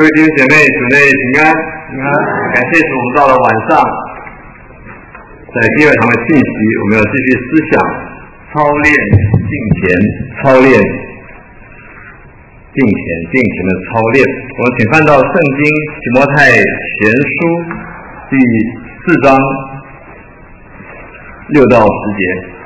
位弟兄姐妹，主内平安，平安！感谢主，我们到了晚上，在第二堂的信息，我们要继续思想、操练敬虔、操练敬虔的操练。我们请翻到圣经提摩太前书第4章6到10节。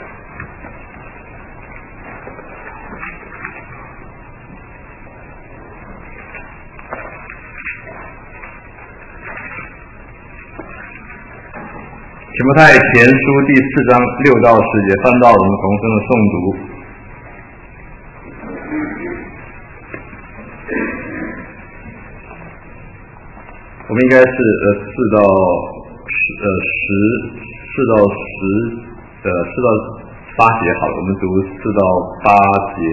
提摩太前书第4章6到10节，翻到我们同声的诵读。我们应该是4到8节好了，我们读4到8节。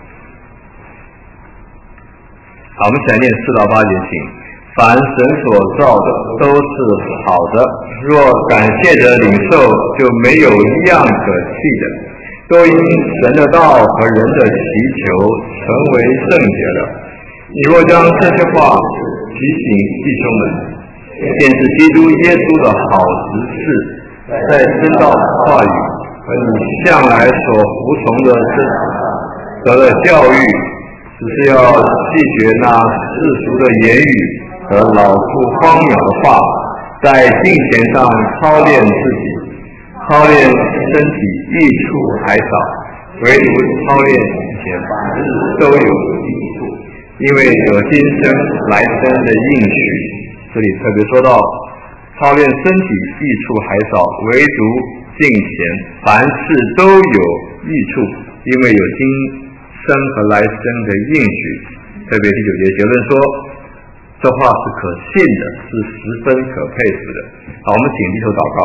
好，我们一起来念4到8节，请。凡神所造的都是好的，若感谢着领受，就没有一样可弃的，都因神的道和人的祈求成为圣洁了。你若将这些话提醒弟兄们，便是基督耶稣的好执事，在真道话语和你向来所服从的得了教育，只是要弃绝那世俗的言语和老妇荒谬的话，在敬虔上操练自己，操练身体益处还少，唯独操练敬虔凡事都有益处，因为有今生来生的应许。这里特别说到操练身体益处还少，唯独敬虔凡事都有益处，因为有今生和来生的应许。特别第9节结论说，这话是可信的，是十分可佩服的。好，我们请低头祷告。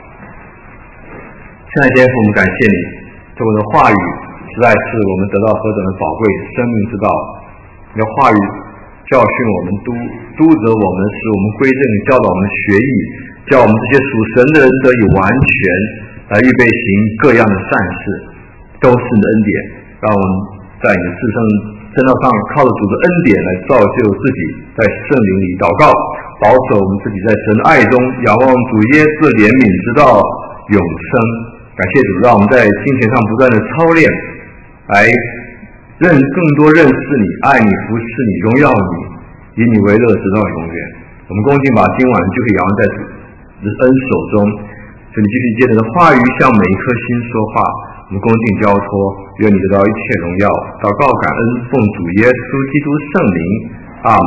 亲爱的天父，我们感谢你，这的话语实在是我们得到何等的宝贵生命之道。你的话语教训我们，督责我们，使我们归正，教导我们学艺，叫我们这些属神的人得以完全，来预备行各样的善事，都是你的恩典，让我们在你的至圣真道上靠着主的恩典来造就自己，在圣灵里祷告，保守我们自己在神的爱中仰望主耶稣的怜悯，直到永生。感谢主，让我们在金钱上不断的操练，来更多认识你，爱你，服侍你，荣耀你，以你为乐，直到永远。我们恭敬把今晚就可以仰望在主的恩手中，求你继续借着的话语向每一颗心说话。我们恭敬交托，愿你得到一切荣耀。祷告感恩，奉主耶稣基督圣名，阿门。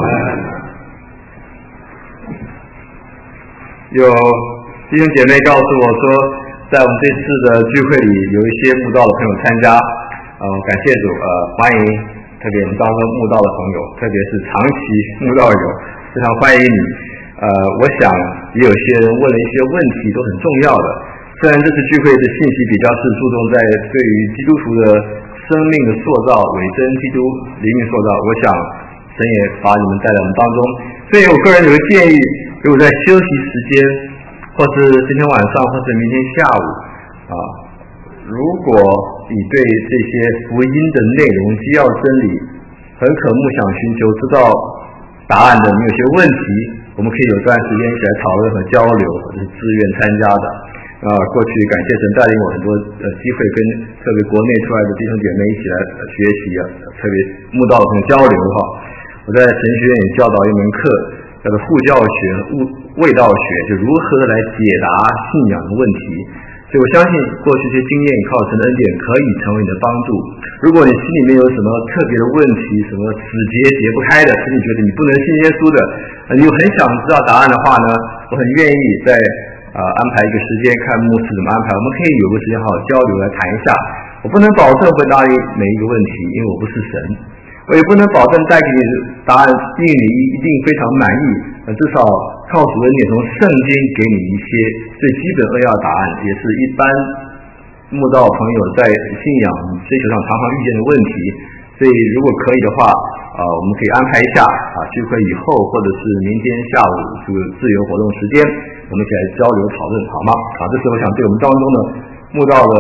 有弟兄姐妹告诉我说，在我们这次的聚会里，有一些慕道的朋友参加，感谢主，欢迎，特别我们当中慕道的朋友，特别是长期慕道友，非常欢迎你。我想也有些人问了一些问题，都很重要的。虽然这次聚会的信息比较是注重在对于基督徒的生命的塑造，伪真基督灵命塑造，我想神也把你们带来我们当中。所以我个人有个建议，如果在休息时间，或是今天晚上，或是明天下午，如果你对这些福音的内容、基要真理很渴慕想寻求知道答案的，你有些问题，我们可以有段时间一起来讨论和交流，或者是自愿参加的。过去感谢神带领我很多机会，跟特别国内出来的弟兄姐妹一起来学习特别慕道的交流哈。我在神学院也教导一门课，叫做护教学、卫道学，就如何来解答信仰的问题。所以我相信过去这些经验靠神的恩典可以成为你的帮助。如果你心里面有什么特别的问题，什么死结解不开的，是你觉得你不能信耶稣的，你又很想知道答案的话呢，我很愿意在安排一个时间，看牧师怎么安排，我们可以有个时间好好交流来谈一下。我不能保证回答你每一个问题，因为我不是神，我也不能保证带给你的答案令你一定非常满意，至少靠主恩典从圣经给你一些最基本扼要答案，也是一般慕道朋友在信仰追求上常常遇见的问题。所以如果可以的话，我们可以安排一下聚会以后，或者是明天下午这个自由活动时间，我们一起来交流讨论，好吗？这是我想对我们当中的慕道的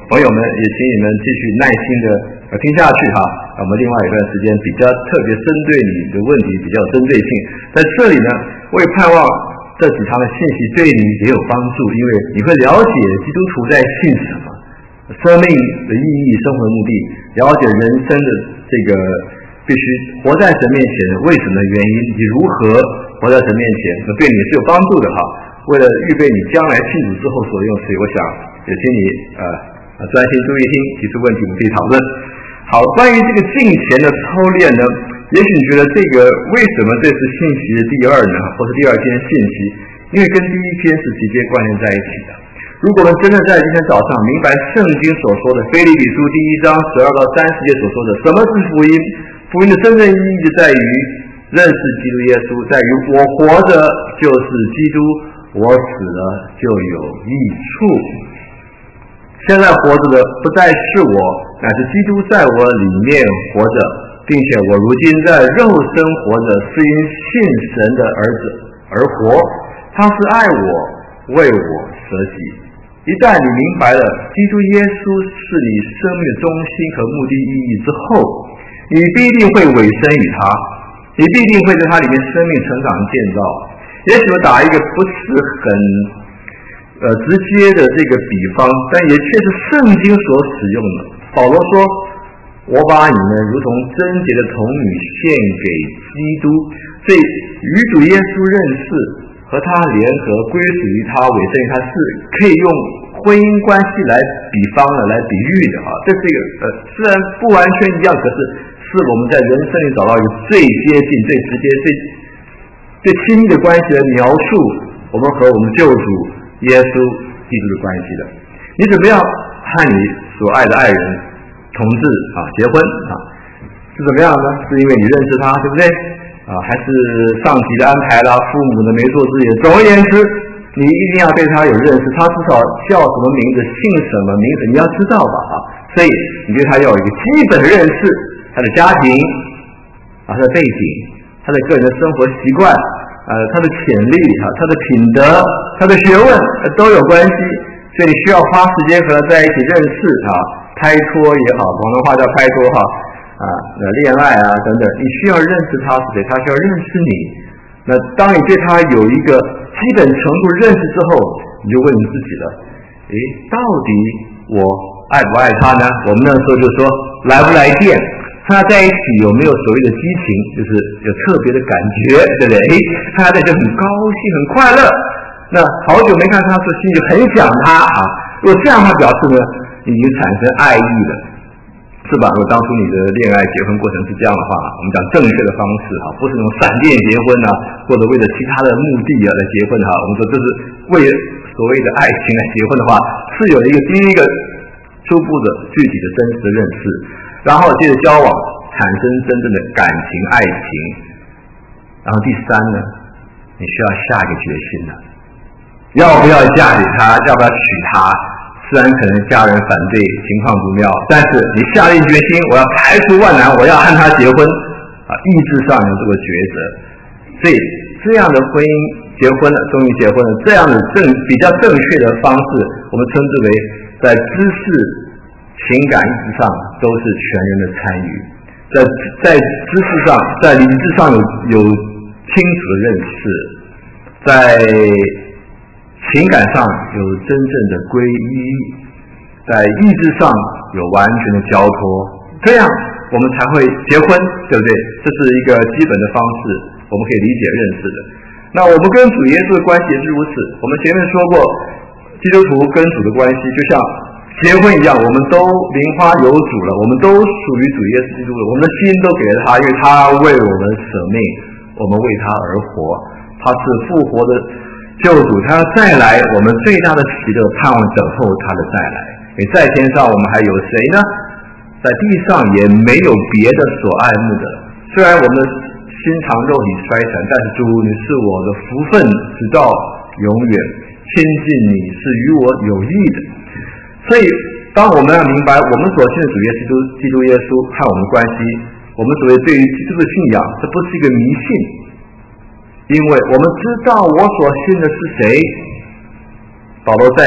朋友们，也请你们继续耐心的听下去哈。我们另外一段时间比较特别针对你的问题比较有针对性，在这里呢，我也盼望这几堂的信息对你也有帮助，因为你会了解基督徒在信什么，生命的意义、生活的目的，了解人生的这个必须活在神面前为什么的原因，以及如何活在神面前，那对你是有帮助的哈。为了预备你将来信主之后所用，所以我想也请你专心注意听，提出问题我们可以讨论。好，关于这个敬虔的操练呢，也许你觉得这个为什么这是信息的第二呢，或是第二篇信息？因为跟第一篇是直接关联在一起的。如果我们真的在今天早上明白圣经所说的腓立比书第1章12到30节所说的什么是福音，福音的真正意义就在于认识基督耶稣，在于我活着就是基督，我死了就有益处。现在活着的不再是我，乃是基督在我里面活着，并且我如今在肉身活着，是因信神的儿子而活。他是爱我，为我舍己。一旦你明白了基督耶稣是你生命的中心和目的意义之后，你必定会委身于他，你必定会在他里面生命成长建造。也许我打一个不是很直接的这个比方，但也确实圣经所使用的。保罗说，我把你们如同贞洁的童女献给基督，所以与主耶稣认识和他联合，归属于他，委身于他，是可以用婚姻关系来比方的，来比喻的啊。这是一个虽然不完全一样，可是我们在人生里找到一个最接近、最直接、最亲密的关系来描述我们和我们救主耶稣基督的关系的。你怎么样和你所爱的爱人同志结婚是怎么样呢？是因为你认识他，对不对还是上级的安排啦，父母的媒妁之言。总而言之，你一定要对他有认识，他至少叫什么名字，姓什么名字，你要知道吧所以你对他要有一个基本的认识，他的家庭他的背景，他的个人的生活习惯他的潜力他的品德，他的学问都有关系，所以你需要花时间和他在一起认识拍拖也好，广东话叫拍拖恋爱等等，你需要认识他是谁，他需要认识你。那当你对他有一个基本程度认识之后，你就问你自己了，到底我爱不爱他呢？我们那时候就说来不来电，和他在一起有没有所谓的激情，就是有特别的感觉，对不对？和他在一起很高兴很快乐，那好久没看他，说心里很想他如果这样他表示呢，已经产生爱意了，是吧？如果当初你的恋爱结婚过程是这样的话，我们讲正确的方式不是那种闪电结婚或者为了其他的目的来结婚我们说这是为所谓的爱情来结婚的话，是有一个第一个初步的具体的真实的认识，然后接着交往，产生真正的感情爱情，然后第三呢，你需要下一个决心了，要不要嫁给他，要不要娶他。虽然可能家人反对，情况不妙，但是你下定决心，我要排除万难，我要和他结婚意志上有这个抉择。所以这样的婚姻结婚了，终于结婚了，这样的比较正确的方式，我们称之为在知识、情感意志上都是全人的参与，在知识上，在理智上有清楚的认识，在情感上有真正的归依，在意志上有完全的交托，这样我们才会结婚，对不对？这是一个基本的方式，我们可以理解认识的。那我们跟主耶稣的关系也是如此，我们前面说过，基督徒跟主的关系就像结婚一样，我们都名花有主了，我们都属于主耶稣基督了，我们的心都给了他，因为他为我们舍命，我们为他而活，他是复活的救主，他要再来，我们最大的喜乐盼望等候他的再来。你在天上我们还有谁呢？在地上也没有别的所爱慕的，虽然我们的心肠肉体衰残，但是主你是我的福分直到永远，亲近你是与我有益的。所以当我们要明白我们所信的主耶稣基督耶稣和我们的关系，我们所谓对于基督的信仰，这不是一个迷信，因为我们知道我所信的是谁。保罗在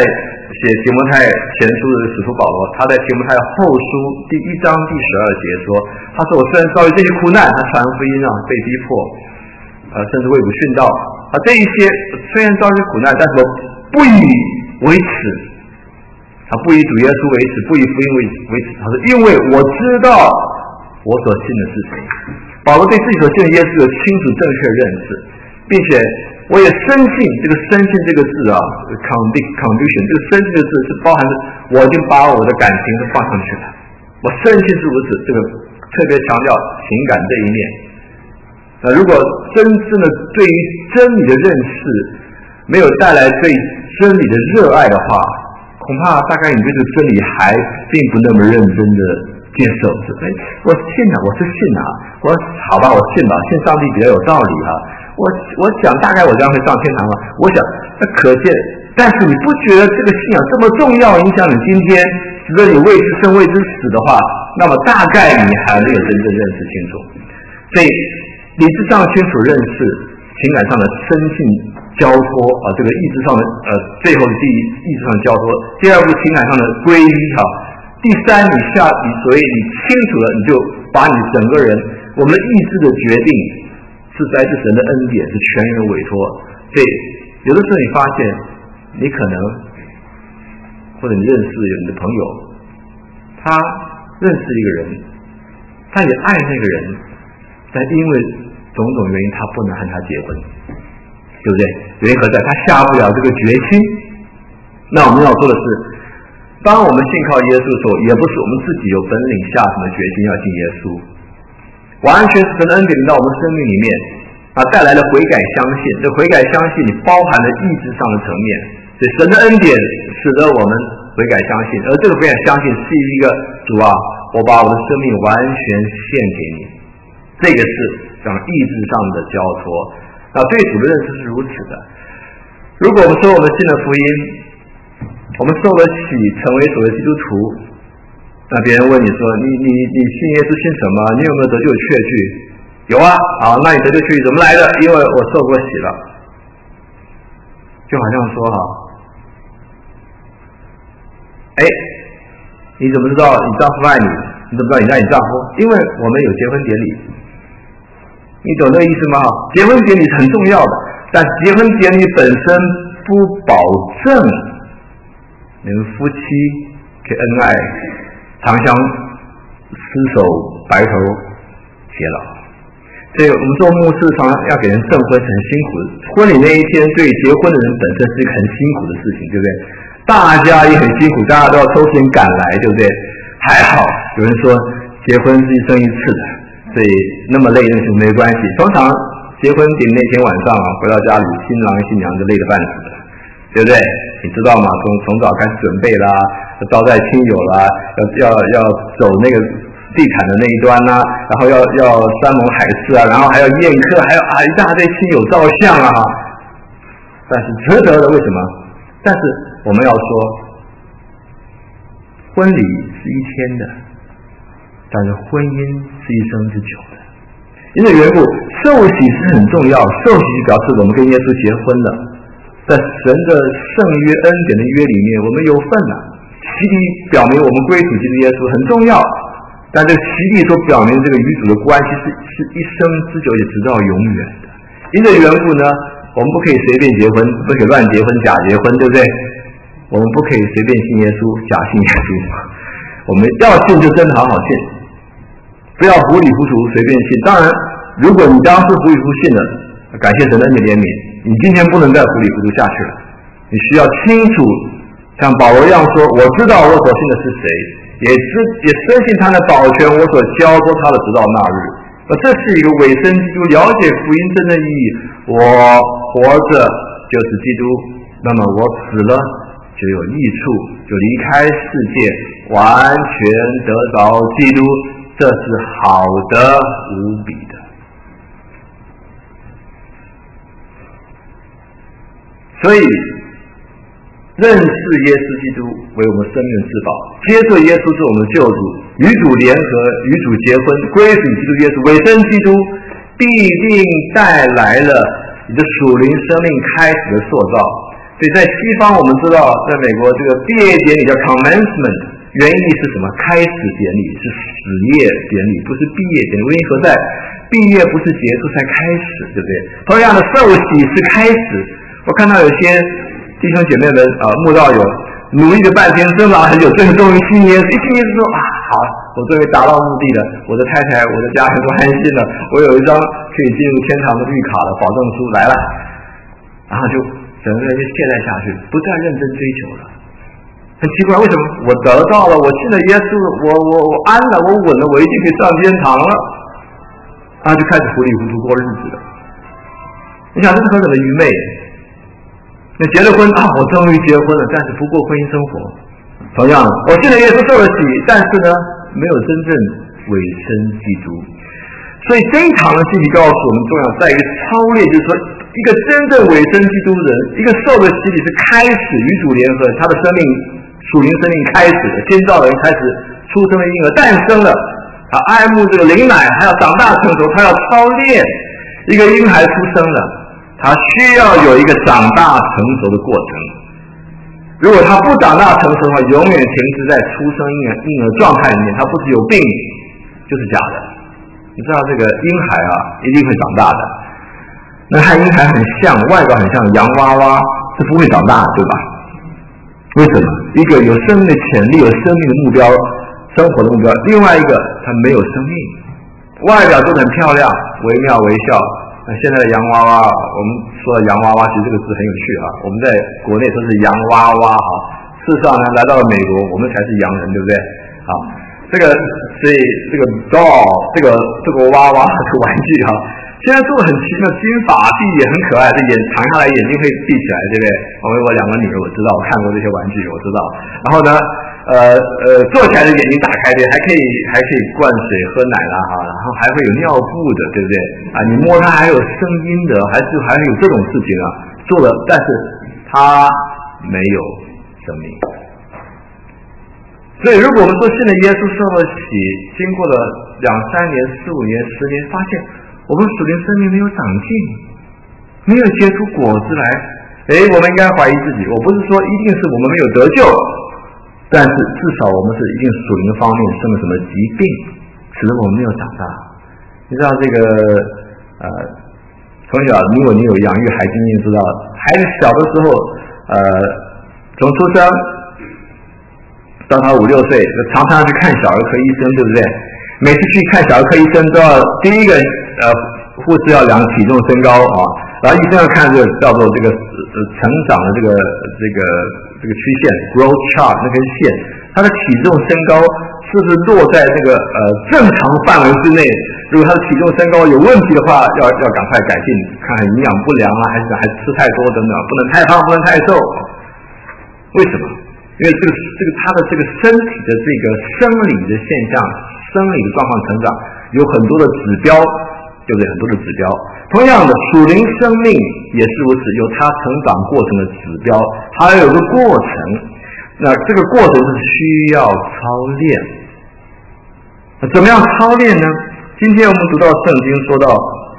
写提摩太前书的使徒保罗，他在提摩太后书第1章第12节说，他说我虽然遭遇这些苦难，他传福音被逼迫，甚至为主殉道，这一些虽然遭遇苦难，但是我不以为耻，他不以主耶稣为耻，不以福音为耻，他说因为我知道我所信的是谁。保罗对自己所信的耶稣有清楚正确的认识，并且我也深信，这个深信这个字conviction 这个深信这个字是包含着我已经把我的感情都放上去了，我深信是如此，这个特别强调情感这一面。如果真正的对于真理的认识没有带来对真理的热爱的话，恐怕大概你对这个真理还并不那么认真的接受。我信我是信好吧，我信吧，信上帝比较有道理我想大概我这样会上天堂了。我想那可见，但是你不觉得这个信仰这么重要，影响你今天，使得你为之生为之死的话，那么大概你还没有真正认识清楚。所以理智上清楚认识，情感上的深信交托这个意志上的最后的意志上的交托。第二步情感上的皈依第三你所谓你清楚了，你就把你整个人我们的意志的决定是来自神的恩典，是全人的委托。所以有的时候你发现你可能或者你认识有你的朋友，他认识一个人，他也爱那个人，但因为种种原因他不能和他结婚，对不对？原因何在？他下不了这个决心。那我们要说的是，当我们信靠耶稣的时候，也不是我们自己有本领下什么决心要信耶稣，完全是神的恩典临到我们生命里面带来了悔改相信。这悔改相信你包含了意志上的层面，所以神的恩典使得我们悔改相信，而这个悔改相信是一个主我把我的生命完全献给你，这个是讲意志上的交托。对主的认识是如此的。如果我们说我们信了福音，我们受了洗，成为所谓基督徒，那别人问你说你信耶稣信什么？你有没有得救确据？有那你得救确据怎么来的？因为我受过洗了。就好像说你怎么知道你丈夫爱你？你怎么知道你爱你丈夫？因为我们有结婚典礼。你懂这个意思吗？结婚典礼是很重要的，但结婚典礼本身不保证你们夫妻可以恩爱长相厮守白头偕老。所以我们做牧师常常要给人证婚是很辛苦的，婚礼那一天对结婚的人本身是一个很辛苦的事情，对不对？大家也很辛苦，大家都要抽时间赶来，对不对？还好有人说结婚是一生一次的，所以那么累那就没关系。通常结婚典礼那天晚上回到家里，新郎新娘就累得半死了，对不对？你知道吗？从早开始准备啦，招待亲友啦，要走那个地毯的那一端然后要山盟海誓然后还要宴客，还有一大堆亲友照相但是值得的，为什么？但是我们要说，婚礼是一天的，但是婚姻是一生之久的。因为缘故，受洗是很重要，受洗表示我们跟耶稣结婚了，在神的圣约恩典的约里面，我们有份了。洗礼表明我们归属基督耶稣很重要，但这个洗礼所表明这个与主的关系是一生之久，也直到永远的。因这缘故呢，我们不可以随便结婚，不可以乱结婚、假结婚，对不对？我们不可以随便信耶稣、假信耶稣。我们要信就真的好好信，不要糊里糊涂随便信。当然，如果你当时糊里糊涂信了，感谢神的恩典怜悯，你今天不能再糊里糊涂下去了。你需要清楚，像保罗一样说：“我知道我所信的是谁，也深信他的保全我所交托他的，直到那日。”这是一个委身基督，了解福音真正意义。我活着就是基督，那么我死了就有益处，就离开世界，完全得着基督，这是好的无比的。所以认识耶稣基督为我们生命之宝，接受耶稣是我们的救主，与主联合，与主结婚，归属基督耶稣，委身基督，必定带来了你的属灵生命开始的塑造。 所以在西方我们知道，在美国这个毕业典礼叫 commencement， 原意是什么？开始典礼，是始业典礼，不是毕业典礼。原因何在？毕业不是结束才开始，对不对？同样的，受洗是开始。我看到有些弟兄姐妹们慕道友努力了半天，挣扎很久，最后终于信耶稣，一信耶稣说好，我终于达到目的了，我的太太我的家人都安心了，我有一张可以进入天堂的绿卡了，保证书来了，然后就整个人就懈怠下去，不再认真追求了。很奇怪，为什么？我得到了，我信了耶稣，我安了，我稳了，我一定可以上天堂了，然后就开始糊里糊涂过日子了。你想这是何等的愚昧！那结了婚我终于结婚了，但是不过婚姻生活。同样，我信了耶稣受了洗，但是呢，没有真正委身基督。所以这一堂的信息告诉我们，重要在于操练，就是说，一个真正委身基督人，一个受的洗礼是开始与主联合，他的生命属灵生命开始了，先造人开始出生的婴儿诞生了，他爱慕这个灵奶，还要长大成熟，他要操练。一个婴孩出生了，他需要有一个长大成熟的过程。如果他不长大成熟的话，永远停滞在出生婴儿状态里面，他不是有病就是假的。你知道这个婴孩一定会长大的，那和婴孩很像，外表很像洋娃娃，是不会长大的，对吧？为什么？一个有生命的潜力，有生命的目标，生活的目标，另外一个他没有生命，外表做得很漂亮，惟妙惟肖。现在的洋娃娃，我们说的洋娃娃，其实这个字很有趣我们在国内都是洋娃娃事实上呢，来到了美国，我们才是洋人，对不对？所以这个 doll， 这个娃娃这个玩具现在做的很奇妙，金发碧也很可爱，这眼长下来眼睛可以闭起来，对不对？我两个女儿我知道，我看过这些玩具我知道。然后呢坐起来的眼睛打开的，还可以灌水喝奶啦然后还会有尿布的，对不对？你摸它还有声音的，还会有这种事情做了，但是它没有生命。所以如果我们说信了耶稣受了洗，经过了2、3年、4、5年、10年，发现我们属灵生命没有长进，没有结出果子来，我们应该怀疑自己。我不是说一定是我们没有得救，但是至少我们是一定属灵方面生了什么疾病，使得我们没有长大。你知道这个从小你有养育孩经验，知道孩子小的时候从出生到他5、6岁，常常去看小儿科医生，对不对？每次去看小儿科医生都要第一个护士要量体重身高然后医生要看这个叫做这个成长的这个曲线 growth chart 那根线，他的体重身高是不是落在这个正常范围之内？如果他的体重身高有问题的话，要赶快改进，看看营养不良还是吃太多等等，不能太胖，不能太瘦。为什么？因为他的这个身体的这个生理的现象、生理的状况成长有很多的指标，对不对？很多的指标。同样的，属灵生命也是如此，有它成长过程的指标，还有个过程。那这个过程是需要操练。怎么样操练呢？今天我们读到圣经说到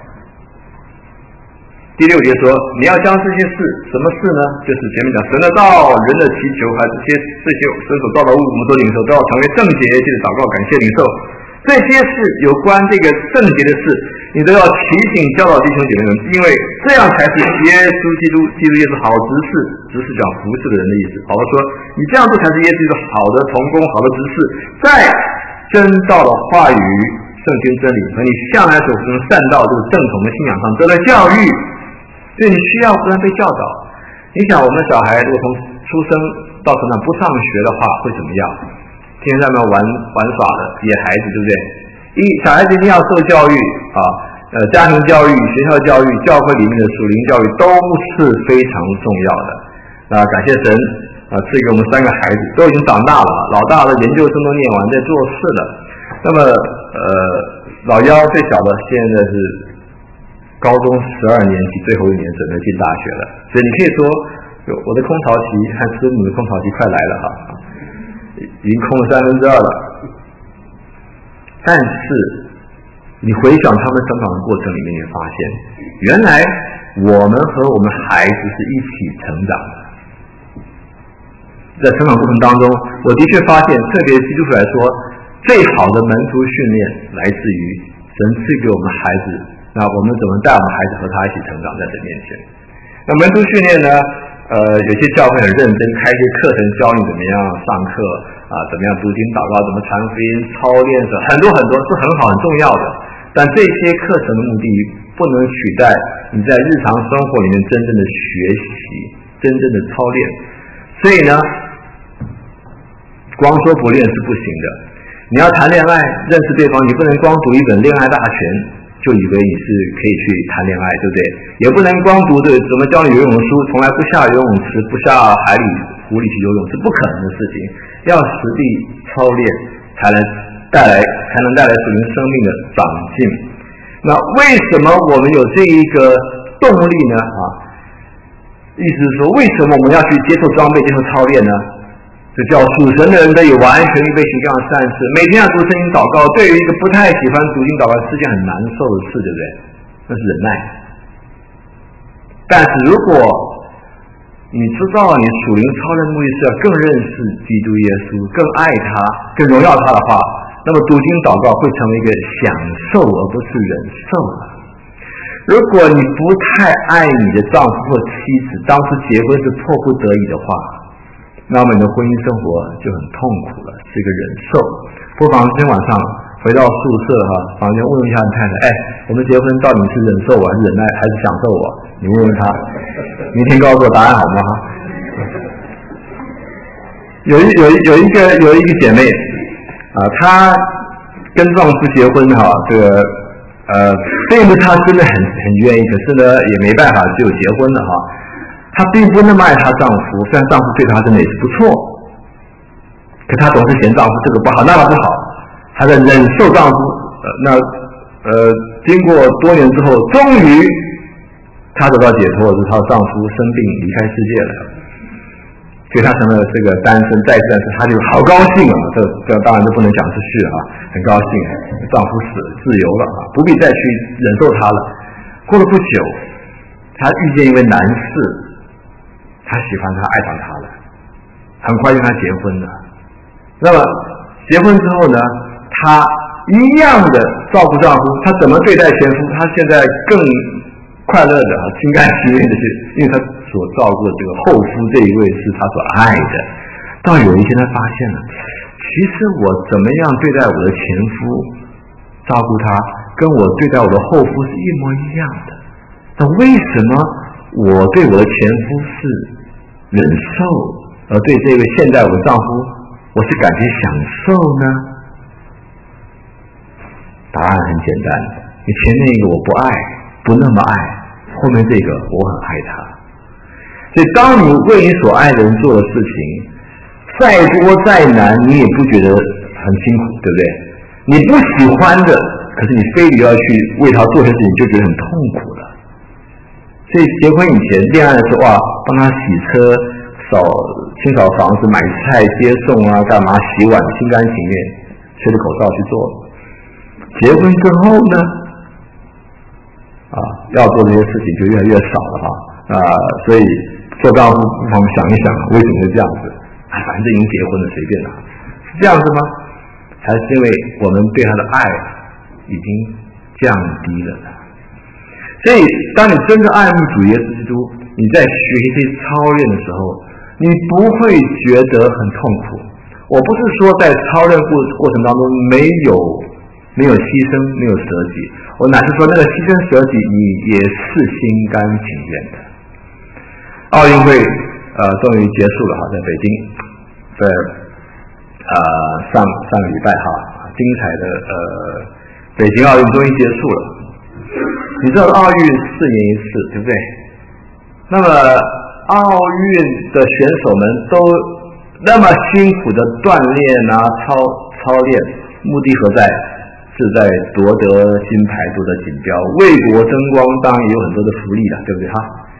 第6节说，你要将这些事，什么事呢？就是前面讲神的道、人的祈求，还有这些神所造的物，我们都领受，都要成为圣洁，就是祷告、感谢、领受。这些事有关这个圣洁的事，你都要提醒教导弟兄姐妹们，因为这样才是耶稣基督耶稣好执事讲服侍的人的意思。保罗说，你这样做才是耶稣一个好的同工、好的执事，在真道的话语、圣经真理和你向来所服从善道这个正统的信仰上得了教育。所以你需要不断被教导。你想我们的小孩如果从出生到成长不上学的话会怎么样？天天在那玩耍的野孩子，对不对？小孩子一定要受教育家庭教育、学校教育、教会里面的属灵教育都是非常重要的。感谢神赐给我们3个孩子都已经长大了，老大的研究生都念完在做事了。那么老幺最小的现在是高中12年级最后1年准备进大学了，所以你可以说我的空巢期和师母的空巢期快来了已经空了2/3了。但是你回想他们成长的过程里面，你发现原来我们和我们孩子是一起成长的。 在成长过程当中，我的确发现，特别基督徒来说，最好的门徒训练来自于神赐给我们孩子，那我们怎么带我们孩子和他一起成长在神面前？那门徒训练呢？有些教会很认真，开一些课程教你怎么样上课怎么样读经祷告，怎么传福音，操练着很多是很好很重要的。但这些课程的目的不能取代你在日常生活里面真正的学习，真正的操练。所以呢，光说不练是不行的。你要谈恋爱，认识对方，你不能光读一本恋爱大全就以为你是可以去谈恋爱，对不对？也不能光读的怎么教你游泳的书，从来不下游泳池，不下海里湖里去游泳，是不可能的事情。要实地操练，才能带来属灵生命的长进。那为什么我们有这一个动力呢？意思是说，为什么我们要去接受装备、接受操练呢？这叫属神的人得以完全预备行这样的善事。每天要读圣经祷告，对于一个不太喜欢读经祷告是件很难受的事，对不对？那是忍耐。但是如果你知道你属灵操练的目的是要更认识基督耶稣，更爱他，更荣耀他的话，那么读经祷告会成为一个享受而不是忍受了。如果你不太爱你的丈夫或妻子，当初结婚是迫不得已的话，那么你的婚姻生活就很痛苦了，是一个忍受。不妨今天晚上回到宿舍房间问一下你太太，我们结婚到底是忍受我还是忍耐还是享受我？你问问他，明天告诉我答案好吗？有一个姐妹她跟丈夫结婚并不是她真的很愿意，可是呢也没办法，只有结婚了她并不那么爱她丈夫，虽然丈夫对她真的也是不错，可她总是嫌丈夫这个不好那个不好，她在忍受丈夫。经过多年之后，终于她得到解脱，是她的丈夫生病离开世界了，所以她成了这个单身再次单身，她就好高兴这当然就不能讲出去很高兴，丈夫死自由了不必再去忍受他了。过了不久，她遇见一位男士，他喜欢他，爱上他了，很快就跟他结婚了。那么结婚之后呢，他一样的照顾丈夫，他怎么对待前夫，他现在更快乐的心甘情愿的去，因为他所照顾的这个后夫这一位是他所爱的。到有一天他发现了，其实我怎么样对待我的前夫，照顾他，跟我对待我的后夫是一模一样的。那为什么我对我的前夫是忍受，而对这个现在我的丈夫我是感觉享受呢？答案很简单，你前面一个我不爱，不那么爱，后面这个我很爱他。所以当你为你所爱的人做的事情再多再难，你也不觉得很辛苦，对不对？你不喜欢的，可是你非得要去为他做些事情，就觉得很痛苦了。所以结婚以前恋爱的时候帮他洗车、清扫房子、买菜、接送干嘛洗碗，心甘情愿，吹着口哨去做。结婚之后呢要做这些事情就越来越少了所以做丈夫不妨想一想为什么会这样子反正已经结婚了，随便是这样子吗？还是因为我们对他的爱已经降低了呢？所以当你真的爱慕主耶稣基督，你在学习这些操练的时候，你不会觉得很痛苦。我不是说在操练过程当中没有牺牲，没有舍己，我乃是说那个牺牲舍己你也是心甘情愿的。奥运会终于结束了在北京，在上个礼拜精彩的北京奥运终于结束了。你知道奥运4年一次，对不对？那么奥运的选手们都那么辛苦的锻炼操练，目的何在？是在夺得金牌，夺得锦标，为国争光，当然也有很多的福利了，对不对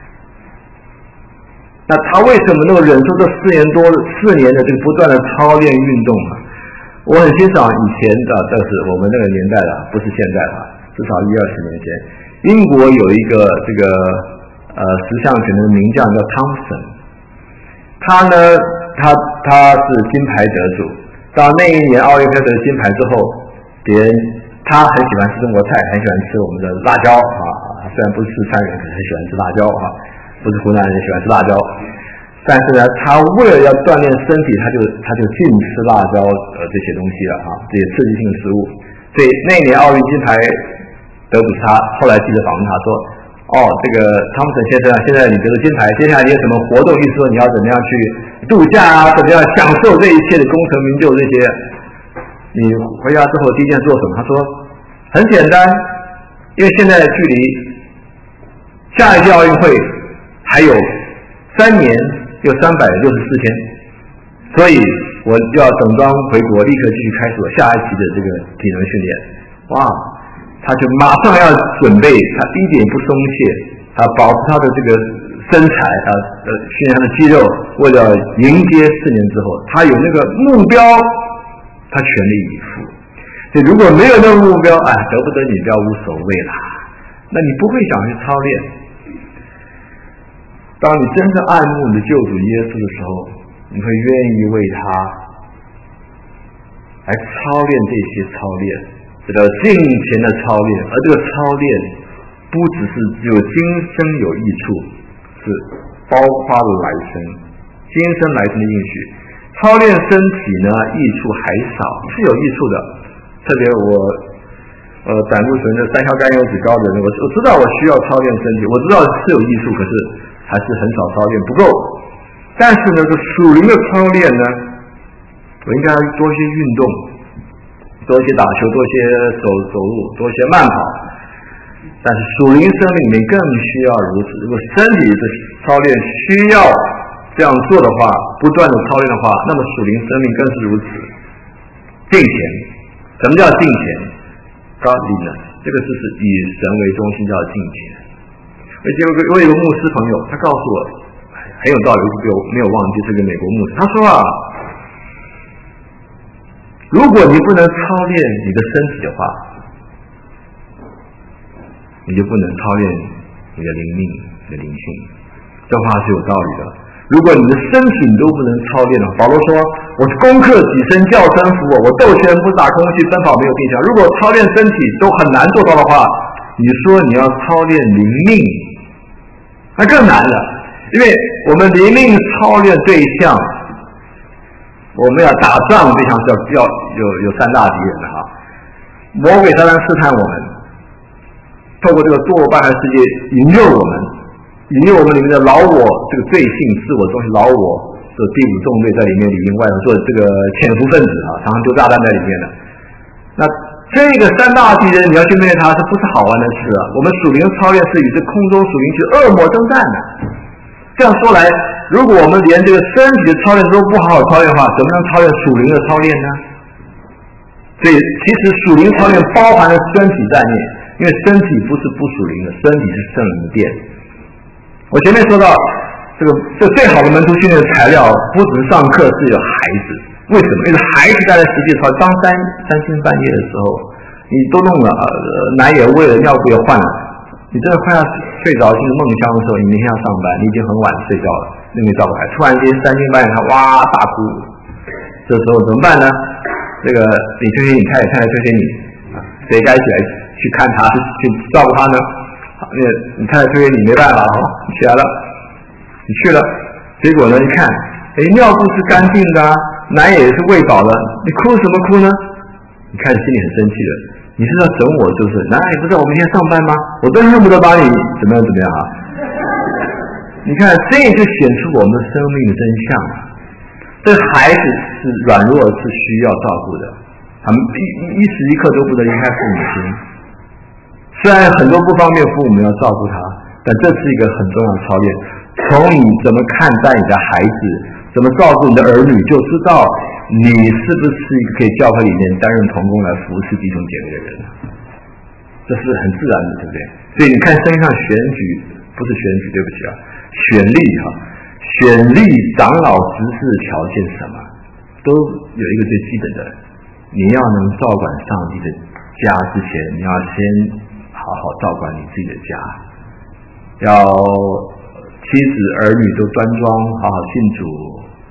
那他为什么能够忍受这4年的这个不断的操练运动我很欣赏以前这是我们那个年代不是现在至少10-20年前，英国有一个这个10项全能的名将叫汤普森，他呢他是金牌得主。到那一年奥运会得金牌之后，他很喜欢吃中国菜，很喜欢吃我们的辣椒啊。虽然不是四川人，可是很喜欢吃辣椒啊，不是湖南人喜欢吃辣椒。但是呢，他为了要锻炼身体，他就禁吃辣椒这些东西了啊，这些刺激性的食物。所以那一年奥运金牌得主是他。后来记者访问他说：“这个汤姆森先生啊，现在你得了金牌，接下来你有什么活动？意思说你要怎么样去度假啊？怎么样享受这一切的功成名就这些？你回家之后第一件做什么？”他说：“很简单，因为现在距离下一届奥运会还有3年又364天，所以我要整装回国，立刻继续开始我下一期的这个体能训练。”哇！他就马上要准备，他一点不松懈，他保持他的这个身材，训练他的肌肉，为了迎接4年之后，他有那个目标，他全力以赴。所以如果没有那个目标，得不得你标无所谓啦，那你不会想去操练。当你真正爱慕你的救主耶稣的时候，你会愿意为他来操练这些操练。这个金钱的操练，而这个操练不只是只有今生有益处，是包括了来生，今生来生的应许。操练身体呢，益处还少，是有益处的。特别胆固醇的3效甘油酯高的人，我知道我需要操练身体，我知道是有益处，可是还是很少操练，不够。但是呢，这属灵的操练呢，我应该多些运动。多些打球，多些走路，多些慢跑。但是属灵生命里面更需要如此。如果身体的操练需要这样做的话，不断的操练的话，那么属灵生命更是如此。敬虔，什么叫敬虔 ？Godliness， 这个就是以神为中心叫敬虔。我有一个牧师朋友，他告诉我很有道理，没有忘记这个美国牧师。他说如果你不能操练你的身体的话，你就不能操练你的灵命、你的灵性。这话是有道理的。如果你的身体你都不能操练了，保罗说：“我攻克己身，叫征服我斗拳不打空气，奔跑没有定向。”如果操练身体都很难做到的话，你说你要操练灵命，那更难了。因为我们灵命操练对象。我们要打仗对象是要有3大敌人的魔鬼撒旦试探我们，透过这个堕落败坏世界引诱我们里面的老我，这个罪性自我中心老我，这第5纵队在里面里应外合做这个潜伏分子常常丢炸弹在里面的。那这个3大敌人你要去面对它，这不是好玩的事我们属灵操练是与这空中属灵去恶魔征战的。这样说来，如果我们连这个身体的操练都不好好操练的话，怎么能操练属灵的操练呢？所以其实属灵操练包含了身体在内，因为身体不是不属灵的，身体是圣灵的殿。我前面说到这最好的门徒训练的材料，不只是上课，是有孩子。为什么？因为孩子在实际操练，当三更半夜的时候，你都弄了奶也喂了，尿布也换了，你真的快要睡着进入梦乡的时候，你明天要上班，你已经很晚睡觉了，那没照顾孩子，突然间3更半夜他哇大哭，这时候怎么办呢？这个你推推你太太推推你谁该起来去看他去照顾他呢？你太太推推你没办法你起来了，你去了，结果呢一看尿布是干净的奶也是喂饱了，你哭什么哭呢？你开始心里很生气了，你是要整我是不是？难道你不知道我明天上班吗？我真恨不得把你怎么样你看这就显出我们生命的真相这孩子是软弱，是需要照顾的，他们一时一刻都不能离开父母亲。虽然很多不方便父母要照顾他，但这是一个很重要的操练。从你怎么看待你的孩子，怎么照顾你的儿女，就知道你是不是一个可以教会里面担任同工来服侍弟兄姐妹的人。这是很自然的，对不对？所以你看圣经上选举，不是选举，对不起选立长老执事条件是什么？都有一个最基本的，你要能照管上帝的家之前，你要先好好照管你自己的家，要妻子儿女都端庄，好好信主，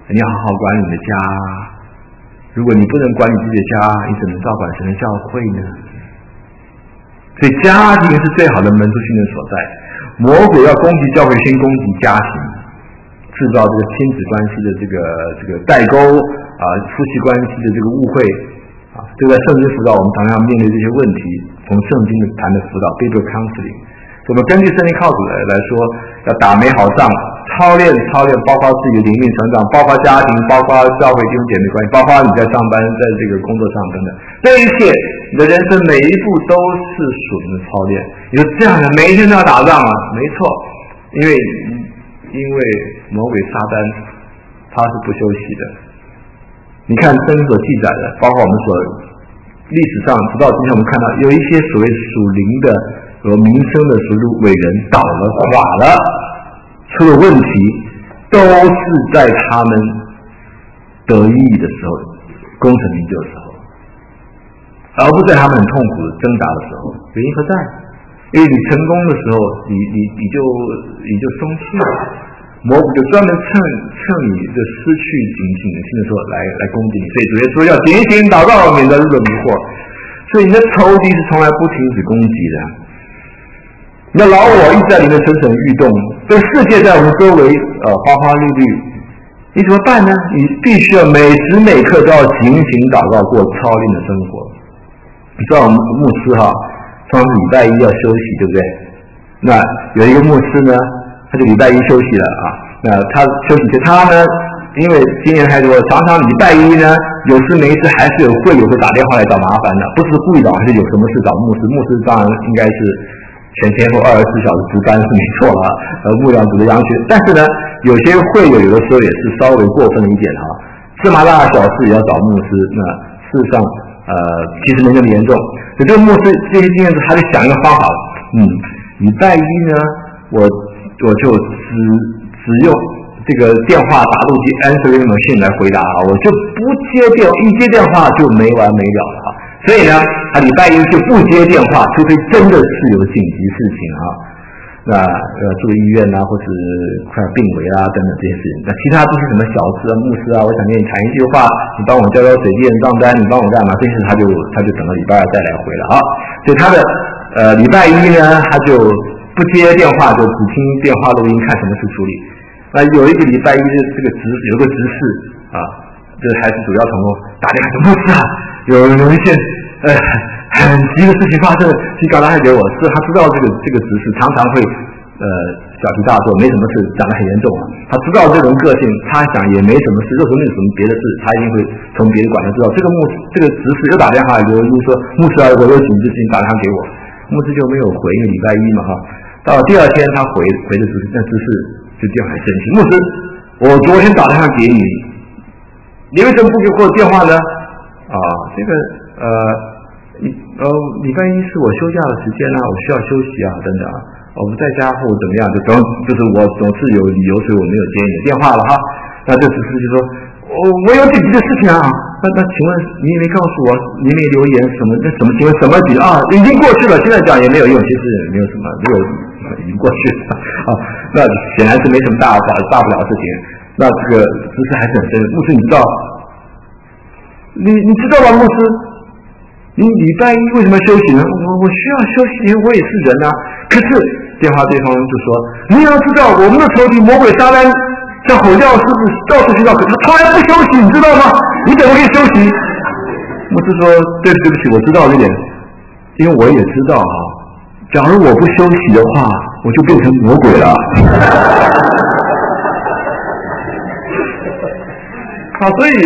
你要好好管理你的家。如果你不能管理自己的家，你怎么照管神的教会呢？所以家庭是最好的门徒训练所在。魔鬼要攻击教会，先攻击家庭，制造这个亲子关系的这个代沟夫妻关系的这个误会这个在圣经辅导我们常常面对这些问题，从圣经的谈的辅导 Biblical counseling。我们根据圣经靠主来说，要打美好仗，操练，包括自己的灵命成长，包括家庭，包括教会弟兄姐妹关系，包括你在上班，在这个工作上等等，这一切你的人生每一步都是属灵的操练。你说这样的每一天都要打仗没错，因为魔鬼撒旦他是不休息的。你看圣经所记载的，包括我们所历史上直到今天我们看到有一些所谓属灵的和民生的属灵伟人倒了垮了，出了问题，都是在他们得意的时候，功成名就的时候，而不在他们很痛苦挣扎的时候。原因何在？因为你成功的时候，你就松懈了，魔鬼就专门趁你的失去警醒的时候来攻击你。所以主耶稣要警醒祷告，免得入了迷惑。所以你的仇敌是从来不停止攻击的。你的老我一直在里面蠢蠢欲动，这个世界在我们周围花花绿绿，你怎么办呢？你必须要每时每刻都要警醒祷告，过操练的生活。你知道我们牧师通常礼拜一要休息，对不对？那有一个牧师呢，他就礼拜一休息了那他休息他呢，因为经验太多，常常礼拜一呢，有事没事还是有会友会打电话来找麻烦的，不是故意找，还是有什么事找牧师。牧师当然应该是前后24小时值班是没错了，牧养组的羊群。但是呢，有些会友有的时候也是稍微过分了一点芝麻大小事也要找牧师。那事实上其实没那么严重。所以这个牧师这些经验他就想一个方法，礼拜一呢，我就只用这个电话打录机 answering machine 来回答我就不接一接电话就没完没了了所以呢，他礼拜一就不接电话，除非真的是有紧急事情那住医院或是快病危等等这些事情。那其他这些什么小事牧师我想跟你谈一句话，你帮我交水电账单，你帮我干嘛？这些他就等到礼拜二再来回了所以他的礼拜一呢，他就不接电话，就只听电话录音，看什么事处理。那有一个礼拜一的这个有个执事这还是主要同工打电话说牧师有一件很急的事情发生，请赶快给我。是他知道这个执事常常会小题大做，没什么事讲得很严重他知道这种个性，他想也没什么事，如果没有什么别的事，他一定会从别的管道知道。这个执事又打电话给我，说牧师我有紧急事情打电话给我，牧师就没有回，因为礼拜一嘛到第二天他回的执事，那执事就这样很生气，牧师我昨天打电话给你，你为什么不给我电话呢？这个礼拜一是我休假的时间我需要休息等等我不在家或怎么样，就是我总是有理由，所以我没有接你的电话了那这只是就说我有紧急的事情那请问你也没告诉我，你没留言什么情况什么已经过去了，现在讲也没有用，其实也没有什么，已经过去了那显然是没什么大不了的事情。那这个知识还是很深。牧师你知道你知道吗？牧师你礼拜一为什么休息呢？我需要休息，因为我也是人可是电话对方就说，你要知道我们的仇敌魔鬼撒旦像吼叫是不是到处寻找，可他从来不休息，你知道吗？你怎么可以休息？牧师说对不起，我知道这点，因为我也知道假如我不休息的话，我就变成魔鬼了所以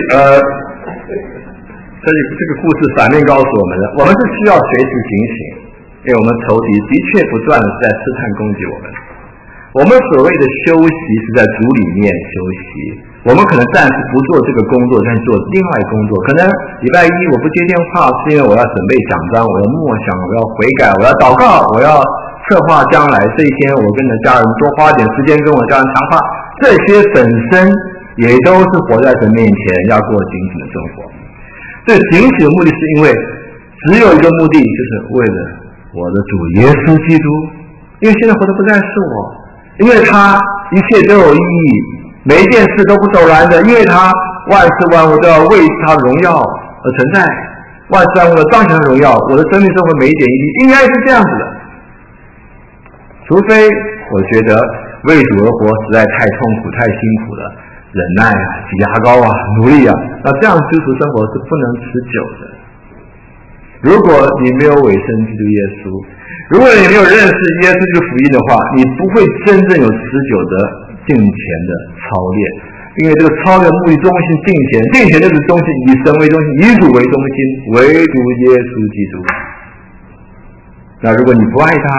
这个故事反面告诉我们的，我们是需要随时警醒，因为我们仇敌的确不断的在试探攻击我们。我们所谓的休息是在主里面休息，我们可能暂时不做这个工作，但做另外工作。可能礼拜一我不接电话，是因为我要准备讲章，我要默想，我要悔改，我要祷告，我要策划将来这一天我跟着家人多花点时间跟我家人谈话，这些本身也都是活在神面前要过警醒的生活。这警醒的目的是因为只有一个目的，就是为了我的主耶稣基督，因为现在活的不再是我，因为他一切都有意义。 每一件事都不走然的，因为他万事万物都要为他的荣耀而存在，万事万物的彰显他的荣耀。我的生命生活每一点一滴应该是这样子的，除非我觉得为主而活实在太痛苦太辛苦了，忍耐啊，挤牙膏啊，努力啊，那这样基督徒生活是不能持久的。如果你没有委身基督耶稣，如果你没有认识耶稣这个福音的话，你不会真正有持久的敬虔的操练，因为这个操练目的中心敬虔这个中心以神为中心，以主为中心，唯独耶稣基督。那如果你不爱他，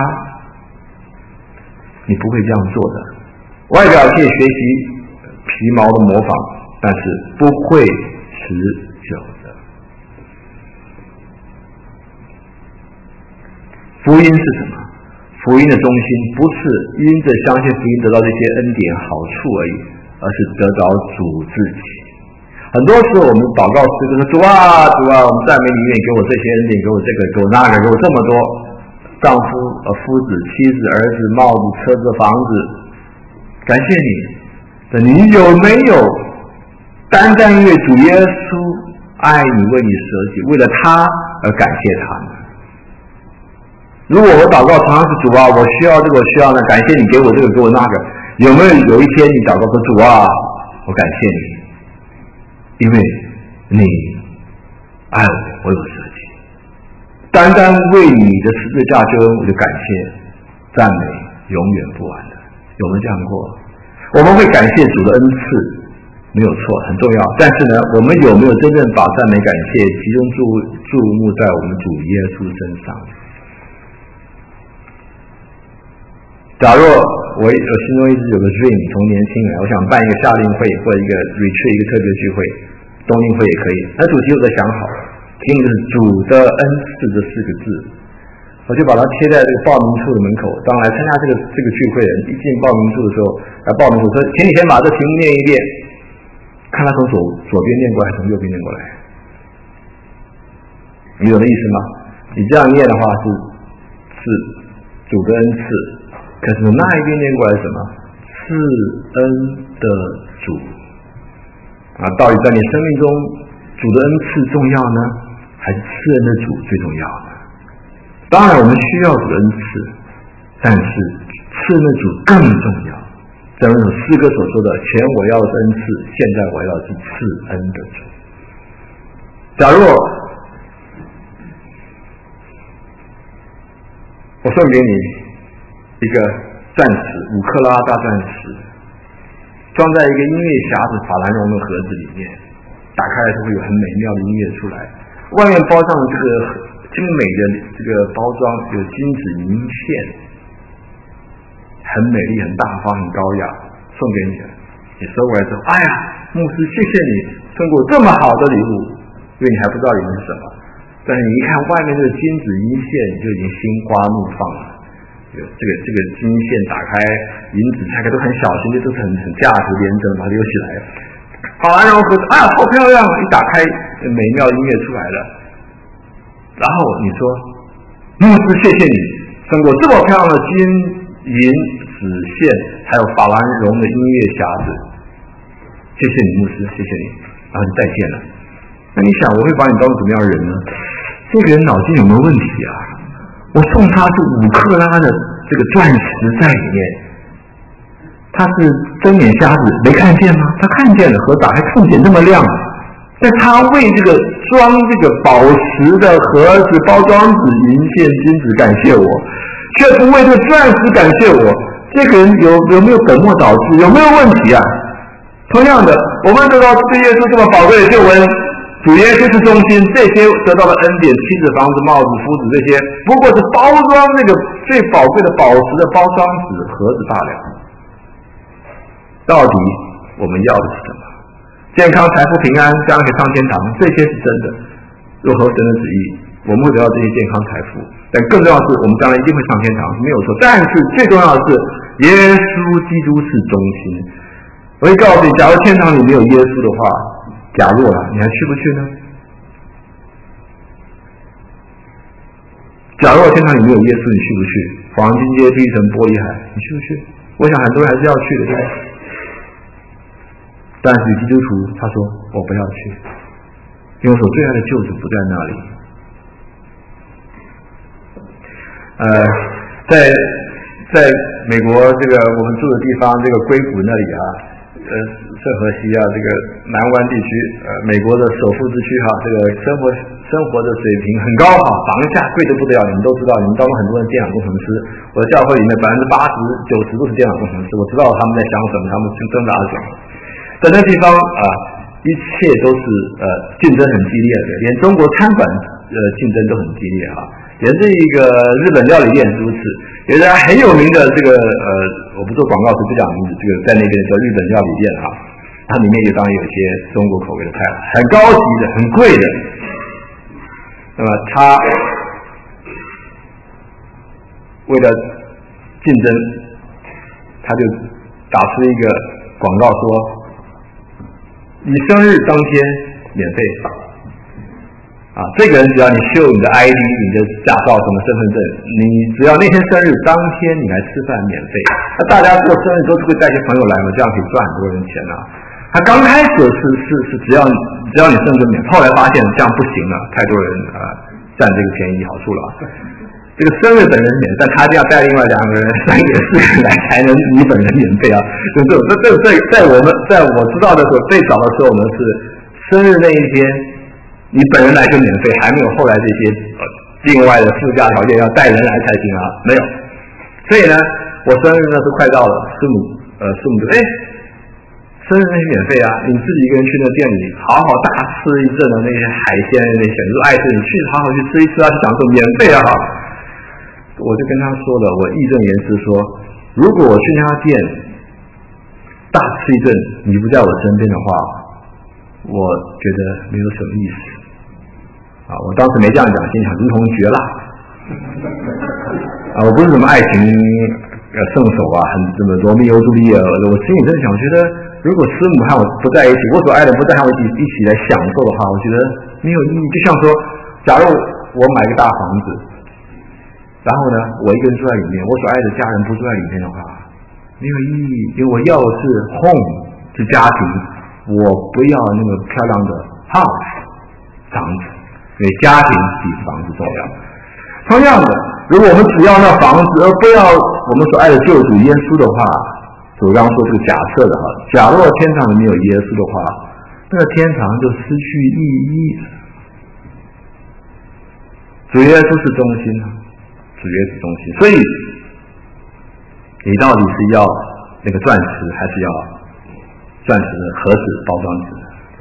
你不会这样做的。外表可以学习皮毛的模仿，但是不会持久的。福音是什么？福音的中心不是因着相信福音得到这些恩典好处而已，而是得着主自己。很多时候我们祷告诗歌说，主啊主啊，我们赞美你，愿意给我这些恩典，给我这个，给我那个，给我这么多丈夫夫子妻子儿子帽子车子房子，感谢你。你有没有单单因为主耶稣爱你，为你舍己，为了他而感谢他呢？如果我祷告常常是主啊，我需要这个，我需要那，感谢你给我这个，给我那个，有没有有一天你祷告说，主啊，我感谢你，因为你爱我，我有舍己，单单为你的十字架救恩，我就感谢赞美永远不完的。有没有这样过？我们会感谢主的恩赐，没有错，很重要。但是呢，我们有没有真正把赞美感谢集中注目在我们主耶稣身上？假若我心中一直有个 dream， 从年轻人，我想办一个夏令会或者一个 retreat， 一个特别聚会，冬令会也可以。那主题我都想好了，题目就是主的恩赐这4个字，我就把它贴在这个报名处的门口。当来参加这个聚会的人一进报名处的时候，来报名处说，请你先把这题目念一遍，看他从左边念过来，从右边念过来。你懂的意思吗？你这样念的话是主的恩赐。可是那一边念过来什么？赐恩的主啊！到底在你生命中，主的恩赐重要呢，还是赐恩的主最重要呢？当然，我们需要主的恩赐，但是赐恩的主更重要。正如诗歌所说的：“前我要的是恩赐，现在我要的是赐恩的主。”假如我送给你一个钻石，5克拉大钻石，装在一个音乐匣子法兰绒的盒子里面，打开来就会有很美妙的音乐出来。外面包上这个精美的这个包装，有金子银线，很美丽、很大方、很高雅，送给你了。你收过来之后，哎呀，牧师，谢谢你送给我这么好的礼物，因为你还不知道里面是什么。但是你一看外面这个金子银线，你就已经心花怒放了。这个金线打开，银子拆开都很小心，这都是很价值连城，把它留起来。好完，然后盒子啊，好漂亮！一打开，美妙音乐出来了。然后你说，牧师，谢谢你送过这么漂亮的金银子线，还有法兰绒的音乐匣子，谢谢你，牧师，谢谢你。然后就再见了。那你想，我会把你当怎么样的人呢？这个人脑筋有没有问题啊？我送他是5克拉的这个钻石在里面，他是睁眼瞎子没看见吗？他看见了，盒子还看见这么亮，但他为这个装这个宝石的盒子、包装纸、银线、金子感谢我，却不为这个钻石感谢我。这个人有没有本末倒置？有没有问题啊？同样的，我们得到对耶稣这么宝贵的救恩，主耶稣是中心，这些得到的恩典，妻子、房子、帽子、夫子，这些不过是包装那个最宝贵的宝石的包装纸盒子罢了。到底我们要的是什么？健康、财富、平安，将来可以上天堂，这些是真的。若合神的旨意，我们会得到这些健康、财富。但更重要的是，我们将来一定会上天堂，没有错。但是最重要的是，耶稣基督是中心。我会告诉你，假如天堂里没有耶稣的话，假若你还去不去呢？假若天堂里没有耶稣，你去不去？黄金街第一层玻璃海，你去不去？我想很多人还是要去的，对不对？ 但是基督徒他说我不要去，因为我所最爱的救主不在那里。在美国这个我们住的地方，这个硅谷那里啊，圣荷西啊，这个南湾地区，美国的首富之区哈，这个生活的水平很高哈，房价贵得不得了，你们都知道，你们当中很多人电脑工程师，我的教会里面80%、90%都是电脑工程师，我知道他们在想什么，他们挣扎着什么。在那地方啊，一切都是竞争很激烈的，连中国餐馆竞争都很激烈哈。连这一个日本料理店如此，有一家很有名的这个我不做广告是不讲名字，这个在那边叫日本料理店哈，它里面也当然有些中国口味的菜，很高级的，很贵的。那么他为了竞争，他就打出一个广告说，你生日当天免费。这个人只要你秀你的 ID、你的驾照、什么身份证，你只要那天生日当天你来吃饭免费。那大家过生日都是会带些朋友来嘛，这样可以赚很多人钱啊。他刚开始是只要你生日免，后来发现这样不行了，太多人占这个便宜好处了。这个生日本人免，但他一定要带另外2个人、3个人、4个人来才能你本人免费啊。这在我知道的时候，最早的时候呢是生日那一天。你本人来就免费，还没有后来这些另外的附加条件要带人来才行啊，没有。所以呢，我生日那是快到了，师母就生日那些免费啊，你自己一个人去那店里好好大吃一阵的那些海鲜那些，你说爱吃你去好好去吃一吃啊，去享受免费啊。我就跟他说了，我义正言辞说，如果我去那家店大吃一阵，你不在我身边的话，我觉得没有什么意思。我当时没这样讲，心想如同绝辣。我不是什么爱情圣手啊，很什么罗密欧朱丽叶，我心里真的想，我觉得如果师母和我不在一起，我所爱的不在和我一起来享受的话，我觉得没有意义。就像说，假如我买个大房子，然后呢，我一个人住在里面，我所爱的家人不住在里面的话，没有意义，因为我要的是 home， 是家庭，我不要那么漂亮的 house 房子。因为家庭比房子重要。同样的，如果我们只要那房子，而不要我们所爱的救主耶稣的话，我刚刚说这个假设的哈，假若天堂里面有耶稣的话，那个天堂就失去意义了。主耶稣是中心，主耶稣中心，所以你到底是要那个钻石，还是要钻石的盒子包装纸？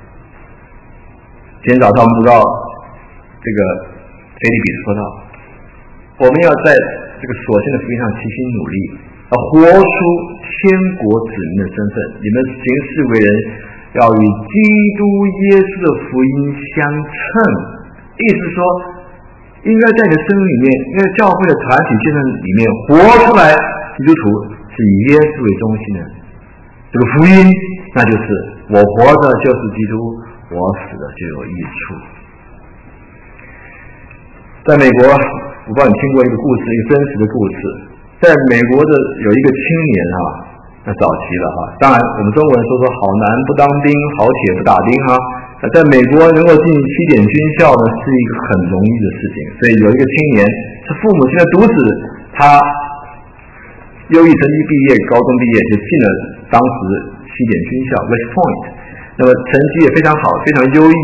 今天早上我们读到这个腓立比说到，我们要在这个所信的福音上齐心努力，要活出天国子民的身份。你们行事为人要与基督耶稣的福音相称，意思说，应该在你的生命里面，应该教会的团体精神里面活出来，基督徒是以耶稣为中心的这个福音，那就是我活着就是基督，我死了就有益处。在美国，我不知道你听过一个故事，一个真实的故事。在美国的有一个青年那早期了当然我们中国人说好男不当兵，好铁不打钉在美国能够进7点军校呢，是一个很容易的事情。所以有一个青年是父母亲的独子，他优异成绩毕业，高中毕业就进了当时7点军校 West Point， 那么成绩也非常好，非常优异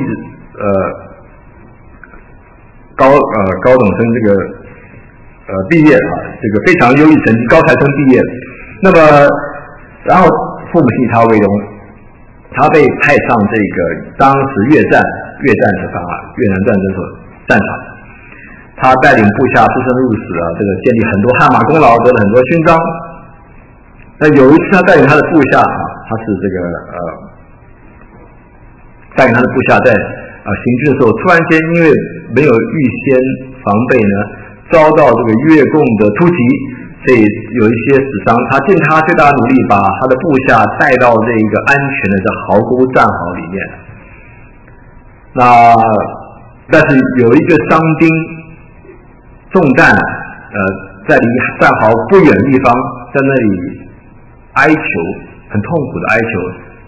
高等生这个毕业这个非常优异成绩，高材生毕业。那么然后父母亲以他为荣，他被派上这个当时越南战争所战场，他带领部下出生入死这个建立很多汗马功劳，得了很多勋章。那有一次他带领他的部下他是这个带领他的部下在行军的时候，突然间因为没有预先防备呢，遭到这个越共的突袭，所以有一些死伤。他尽他最大的努力，把他的部下带到这个安全的这壕沟战壕里面。但是有一个伤兵中弹，在离战壕不远的地方，在那里哀求，很痛苦的哀求，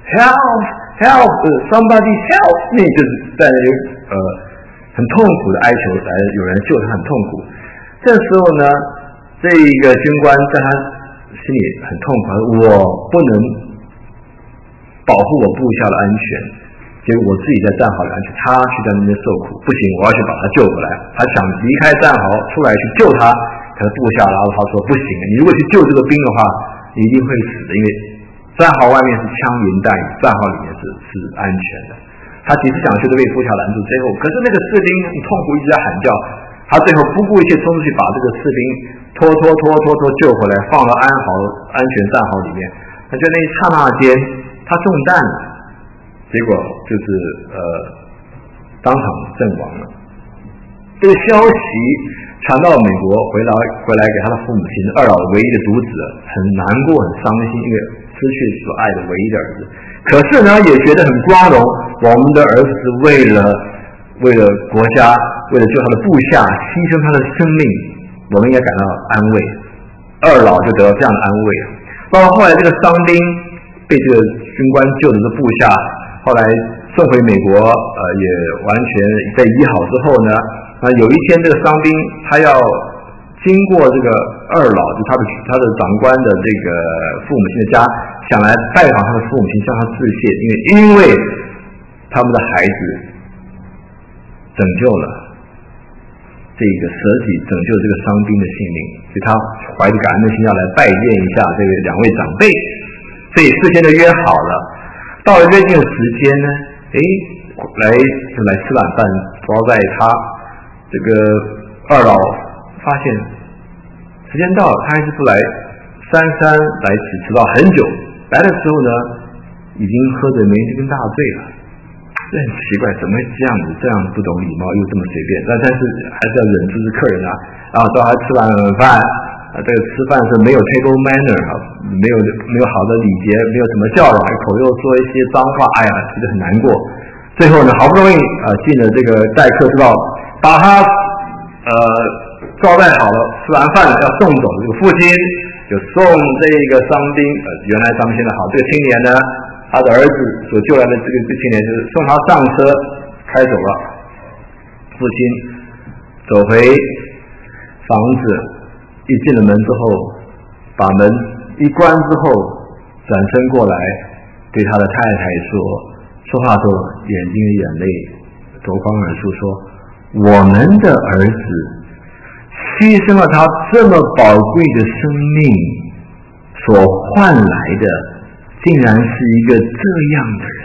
help somebody help me， 就是在那里很痛苦的哀求，来有人救他，很痛苦。这时候呢，这一个军官在他心里很痛苦，我不能保护我部下的安全，结果我自己在战壕里安全，他去在那边受苦，不行，我要去把他救回来。他想离开战壕出来去救他，可是部下拉着他说不行，你如果去救这个兵的话，你一定会死的，因为战壕外面是枪林弹雨，战壕里面是安全的。他几次想去都被部下拦住，最后可是那个士兵很痛苦，一直在喊叫，他最后不顾一切冲出去把这个士兵拖救回来，放到安全战壕里面。他就那一刹那间他中弹了，结果就是当场阵亡了。这个消息传到美国，回来给他的父母亲，二老的唯一的独子，很难过很伤心，因为失去所爱的唯一的儿子。可是呢也觉得很光荣，我们的儿子是为了国家，为了救他的部下牺牲他的生命，我们应该感到安慰。二老就得到这样的安慰。包括后来这个伤兵被这个军官救的这部下，后来送回美国，也完全被医好之后呢，有一天这个伤兵他要经过这个二老，就他的长官的这个父母亲的家，想来拜访他的父母亲，向他致谢，因为他们的孩子拯救了这个舍己，拯救这个伤兵的性命，所以他怀着感恩的心要来拜见一下这两位长辈，所以事先就约好了。到了约定的时间呢，就来吃晚饭，主要在他这个二老发现时间到了，他还是不来，姗姗来迟，迟到很久。来的时候呢，已经喝得酩酊大醉了。这很奇怪，怎么会这样子？这样不懂礼貌又这么随便？但是还是要忍住是客人啊。然后到他吃完饭，这个吃饭是没有 table manner 没有好的礼节，没有什么笑容，口又说一些脏话，觉得很难过。最后呢，好不容易进了这个待客之道，把他招待好了，吃完饭了要送走这个父亲，就送这个伤兵，原来咱们现在好，这个青年呢，他的儿子所救来的这个青年就是送他上车开走了。父亲走回房子，一进了门之后，把门一关之后，转身过来对他的太太说话时候眼睛的眼泪夺眶而出，说我们的儿子牺牲了他这么宝贵的生命所换来的，竟然是一个这样的人。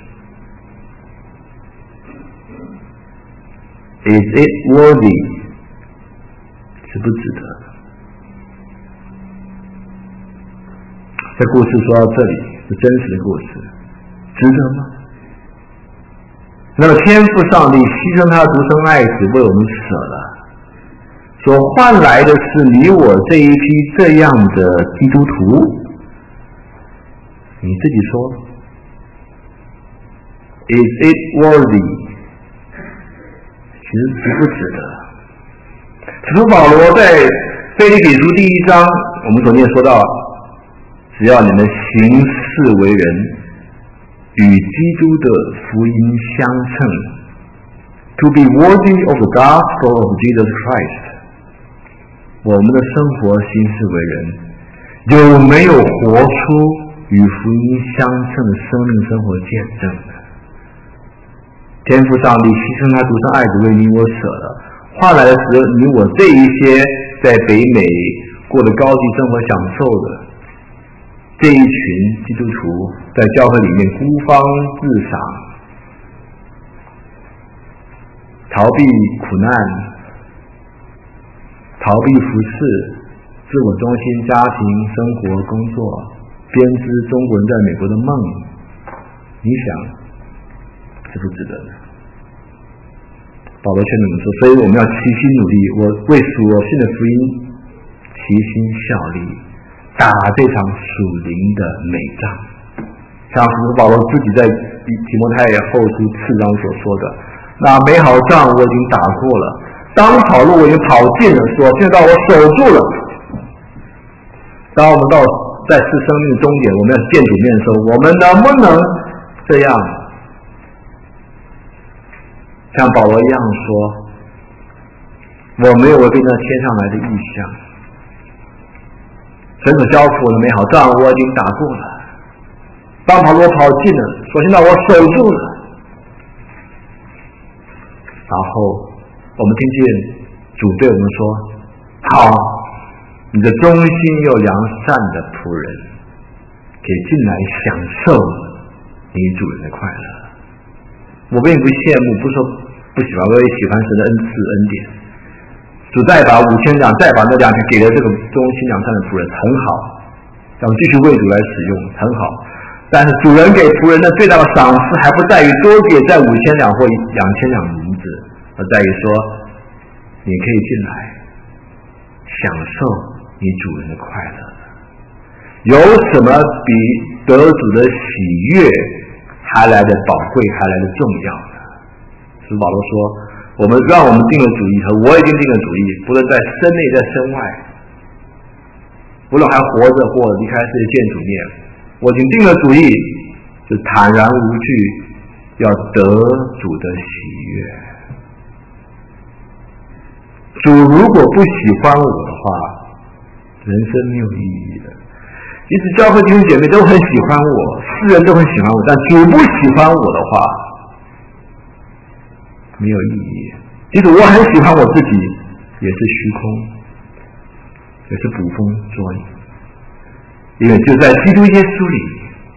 Is it worthy？ 值不值得？这故事说到这里是真实的故事，值得吗？那么天父上帝牺牲他的独生爱子为我们舍了，所换来的是你我这一批这样的基督徒。你自己说 ，Is it worthy？ 其实值不值得？使徒保罗在腓立比书第1章，我们昨天说到，只要你们行事为人与基督的福音相称 ，to be worthy of the gospel of Jesus Christ， 我们的生活行事为人有没有活出与福音相称的生命生活见证呢？天父上帝牺牲他独生爱子为你我舍了，换来的是你我这一些在北美过着高级生活享受的这一群基督徒，在教会里面孤芳自赏，逃避苦难，逃避服侍，自我中心，家庭生活工作，编织中国人在美国的梦，你想值不值得呢？保罗劝你们说，所以我们要齐心努力，我为所信的福音齐心效力，打这场属灵的美仗。像使徒保罗自己在提摩太后书4章所说的，那美好仗我已经打过了，当跑路我已经跑尽了，所见到我守住了。当我们到在是生命终点，我们要见主面的时候，我们能不能这样像保罗一样说，我没有违背那天上来的意象，神所交付我的美好仗我已经打过了，当保罗跑尽了，所幸到我守住了。然后我们听见主对我们说，好，你的忠心又良善的仆人，可以进来享受你主人的快乐。我并不羡慕，不说不喜欢，我也喜欢神的恩赐恩典。主再把5000两，再把那2千给了这个忠心良善的仆人，很好，让继续为主来使用，很好。但是主人给仆人的最大的赏赐，还不在于多给在5000两或2000两银子，而在于说，你可以进来享受你主人的快乐。有什么比得主的喜悦还来的宝贵，还来的重要呢？使保罗说，让我们定了主意，和我已经定了主意，不论在身内在身外，无论还活着或离开世界见主面，我已经定了主意，是坦然无惧，要得主的喜悦。主如果不喜欢我的话，人生没有意义的。即使教会弟兄姐妹都很喜欢我，世人都很喜欢我，但主不喜欢我的话，没有意义。即使我很喜欢我自己，也是虚空，也是捕风捉影。因为就在基督耶稣里，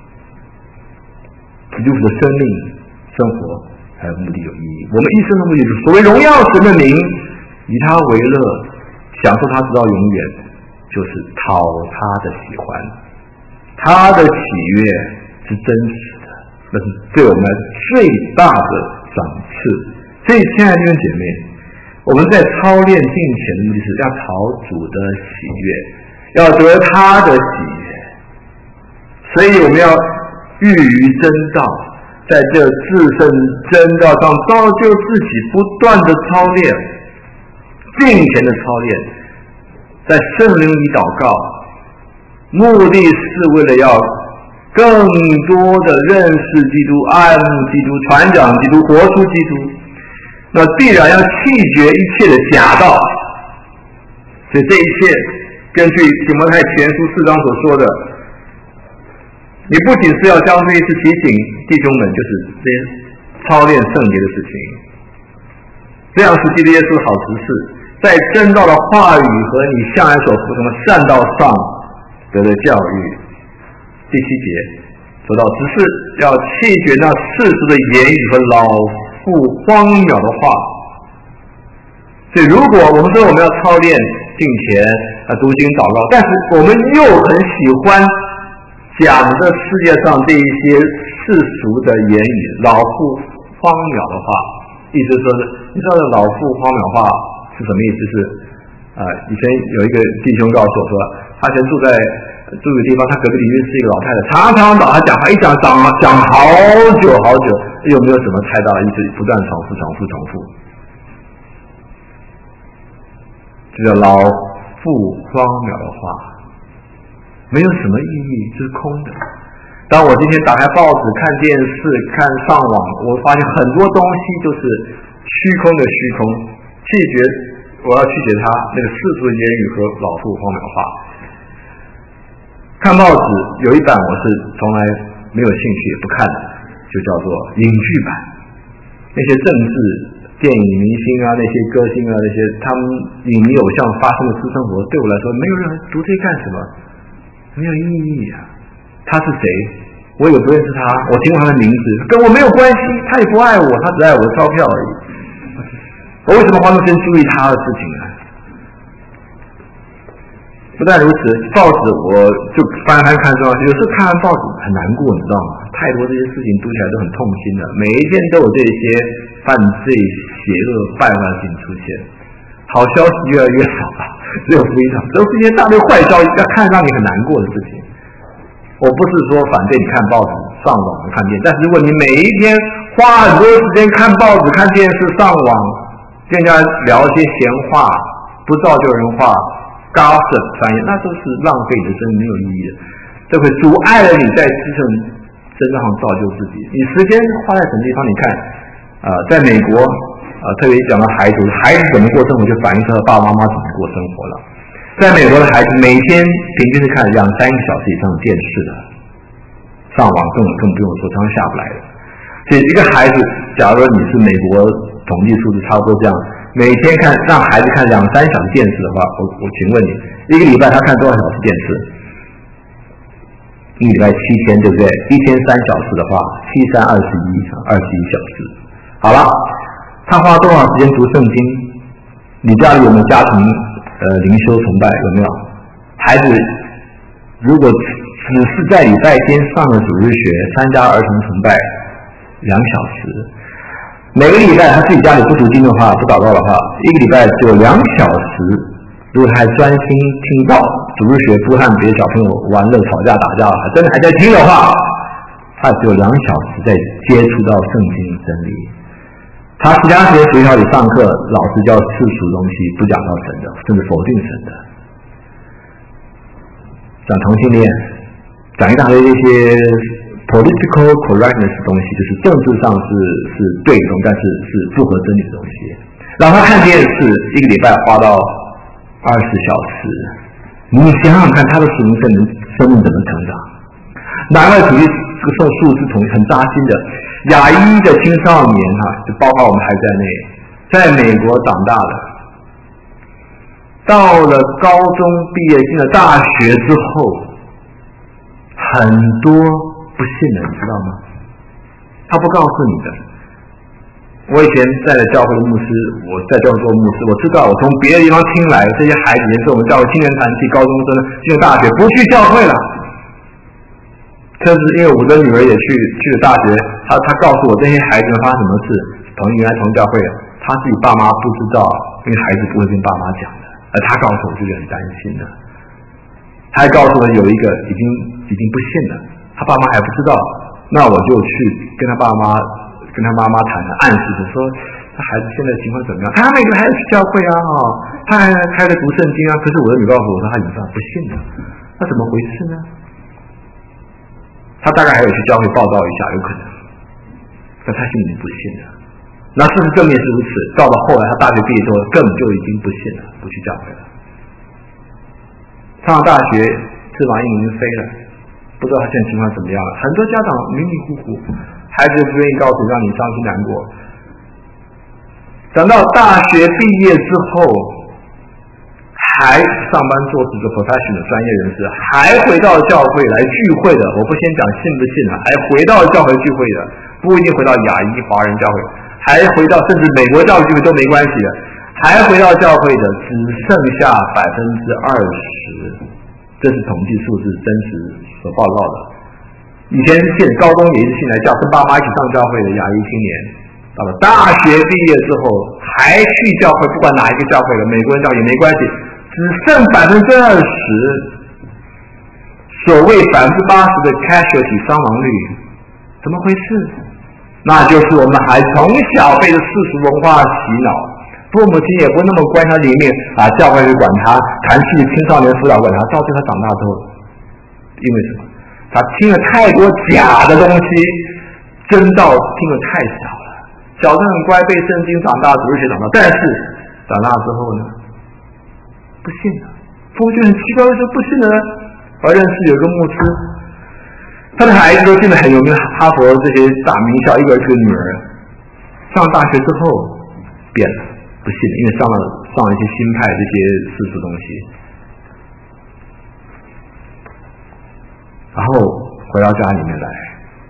基督的生命、生活还有目的有意义。我们一生的目的就是所谓荣耀神的名，以他为乐，享受他直到永远，就是讨他的喜欢。他的喜悦是真实的，那是对我们来说最大的赏赐。所以亲爱的弟兄姐妹，我们在操练敬虔的目的是要讨主的喜悦，要得他的喜悦。所以我们要寓于真道，在这至圣真道上造就自己，不断的操练敬虔的操练，在圣灵里祷告，目的是为了要更多的认识基督、爱慕基督、传讲基督、活出基督。那必然要弃绝一切的假道。所以这一切根据提摩太前书4章所说的，你不仅是要将这一次提醒弟兄们，就是这些操练圣洁的事情，这样是基督耶稣好执事，在真道的话语和你向来所服从的善道上得的教育。第7节说到，只是要弃绝那世俗的言语和老妇荒谬的话。所以如果我们说我们要操练敬虔读经祷告，但是我们又很喜欢讲这世界上这一些世俗的言语，老妇荒谬的话，意思说是，你知道老妇荒谬话是什么意思？是以前有一个弟兄告诉我说，他以前住的地方，他隔壁邻居是一个老太太，常常找他讲话，一讲好久好久，又没有什么太大的意思，不断重复，这叫老妇荒谬的话，没有什么意义，这是空的。当我今天打开报纸、看电视、看上网，我发现很多东西就是虚空的虚空，我要拒绝它那个世俗的言语和老妇荒谬的话。看报纸有一版我是从来没有兴趣也不看的，就叫做影剧版。那些政治、电影明星啊，那些歌星啊，那些他们影迷偶像发生的私生活，对我来说没有任何读这些干什么？没有意义啊！他是谁？我也不认识他，我听过他的名字，跟我没有关系。他也不爱我，他只爱我的钞票而已。我为什么花那么时间注意他的事情呢？不但如此，报纸我就翻看重要，有时候看完报纸很难过，你知道吗？太多这些事情读起来都很痛心的，每一天都有这些犯罪、邪恶、败坏的事情出现，好消息越来越少了，只有福音上都是一些大堆坏消息，要看让你很难过的事情。我不是说反对你看报纸、上网看电视，但是如果你每一天花很多时间看报纸、看电视、上网，跟人家聊一些闲话，不造就人话。gossip 翻译，那都是浪费你的生命，没有意义的。 这会阻碍了你在真正上造就自己。你时间花在什么地方？你看，在美国，特别讲到孩子怎么过生活，就反映出爸爸妈妈怎么过生活了。在美国的孩子每天平均是看2-3个小时以上的电视的，上网更不用说，常常下不来的。所以一个孩子，假如你是美国统计数字差不多这样，每天让孩子看2-3小时电视的话，我请问你，一个礼拜他看多少小时电视？一个礼拜7天，对不对？一天3小时的话，7×3=21，21小时。好了，他花多少时间读圣经？你家里有没有家庭灵修崇拜？有没有？孩子如果只是在礼拜天上了主日学，参加儿童崇拜2小时，每个礼拜他自己家里不读经的话，不祷告的话，一个礼拜只有2小时。如果他还专心听到主日学，不和别的小朋友玩乐、吵架、打架，真的还在听的话，他只有2小时在接触到圣经真理。他其他学校里上课，老师教世俗东西，不讲到神的，甚至否定神的，讲同性恋，讲一大堆这些 political correctness 的东西，就是政治上是对的，但是是不合真理的东西。让他看电视，一个礼拜花到20小时，你想想看，他的属灵生命怎么成长？难怪体育这个数字很扎心的。亚裔的青少年就包括我们还在内，在美国长大的，到了高中毕业进了大学之后，很多不信的，你知道吗？他不告诉你的。我以前在教会的牧师，我在教会做牧师，我知道我从别的地方听来，这些孩子也是我们教会青年团体高中生进了大学不去教会了。甚至因为我的女儿也去了大学，她告诉我这些孩子们发生什么事，原来同教会的，她自己爸妈不知道，因为孩子不会跟爸妈讲的，而她告诉我就很担心的。她还告诉我有一个已经不信了，她爸妈还不知道，那我就去跟她妈妈谈，暗示着说他孩子现在情况怎么样？他每个还要去教会啊，他还开了读圣经啊。可是我的女告诉我说他以上不信的，那怎么回事呢？他大概还有去教会报道一下，有可能，但他心里不信的。那事实证明是如此。到了后来，他大学毕业之后，根本就已经不信了，不去教会了。上了大学，翅膀已经飞了，不知道他现在情况怎么样了。很多家长迷迷糊糊。孩子不愿意告诉你，让你伤心难过。等到大学毕业之后，还上班做这个 professional 专业人士，还回到教会来聚会的。我不先讲信不信了，还回到教会聚会的，不一定回到亚裔华人教会，还回到甚至美国教会聚会都没关系的，还回到教会的只剩下20%，这是统计数字真实所报告的。以前是信，高中也是信来跟爸妈一起上教会的亚裔青年，到了大学毕业之后还去教会，不管哪一个教会的，美国人教也没关系，只剩20%，所谓80%的 casualty 伤亡率，怎么回事？那就是我们的孩子从小被的世俗文化洗脑，父母亲也不那么关他里面教会去管他，谈去青少年辅导管他，到最后他长大之后，因为什么？他听了太多假的东西，真道听了太少了。小时候很乖，背圣经长大，主日学长大，但是长大之后呢，不信了。父母就很奇怪，为什么不信呢？我认识有一个牧师，他的孩子都进了很有名的哈佛这些大名校，一个女儿，上大学之后变了，不信了，因为上了一些新派这些世俗东西。然后回到家里面来，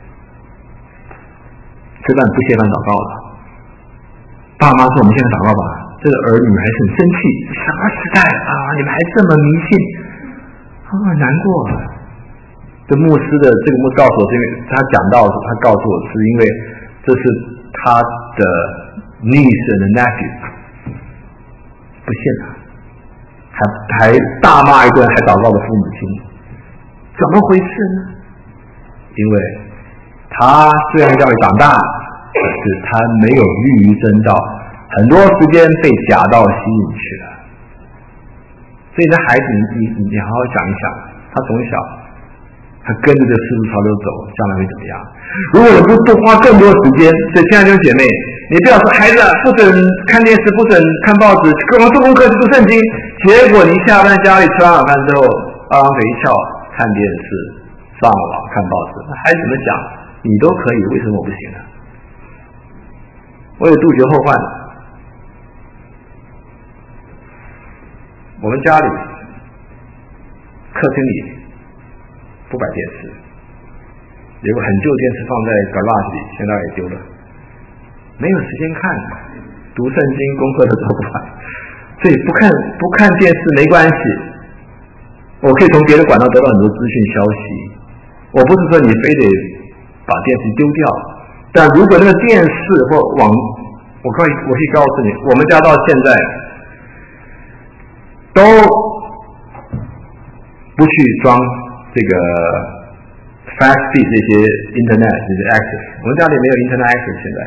吃饭不谢饭祷告了。爸妈说：“我们现在祷告吧。”这个儿女还是很生气，什么时代啊？你们还这么迷信难过。这牧师告诉我，是因为他讲到，他告诉我是因为这是他的 niece and nephew 不信了，还大骂一顿，还祷告的父母亲。怎么回事呢？因为他虽然教育长大，可是他没有律于真道，很多时间被假道吸引去了。所以这孩子，你好好想一想，他从小他跟着这世俗潮流走，将来会怎么样？如果你不多花更多时间，所以亲爱的弟兄姐妹，你不要说孩子不准看电视，不准看报纸，干嘛做功课就读圣经，结果你下班家里吃完晚饭之后，把腿一翘，看电视、上网、看报纸，孩子怎么想？你都可以，为什么我不行呢？为了杜绝后患，我们家里客厅里不摆电视，有个很旧电视放在 garage 里，现在也丢了，没有时间看，读圣经功课都做不完，所以不看电视没关系，我可以从别的管道得到很多资讯消息。我不是说你非得把电视丢掉，但如果那个电视或网，我可以告诉你，我们家到现在都不去装这个 fast speed 这些 internet 这些 access， 我们家里没有 internet access 现在。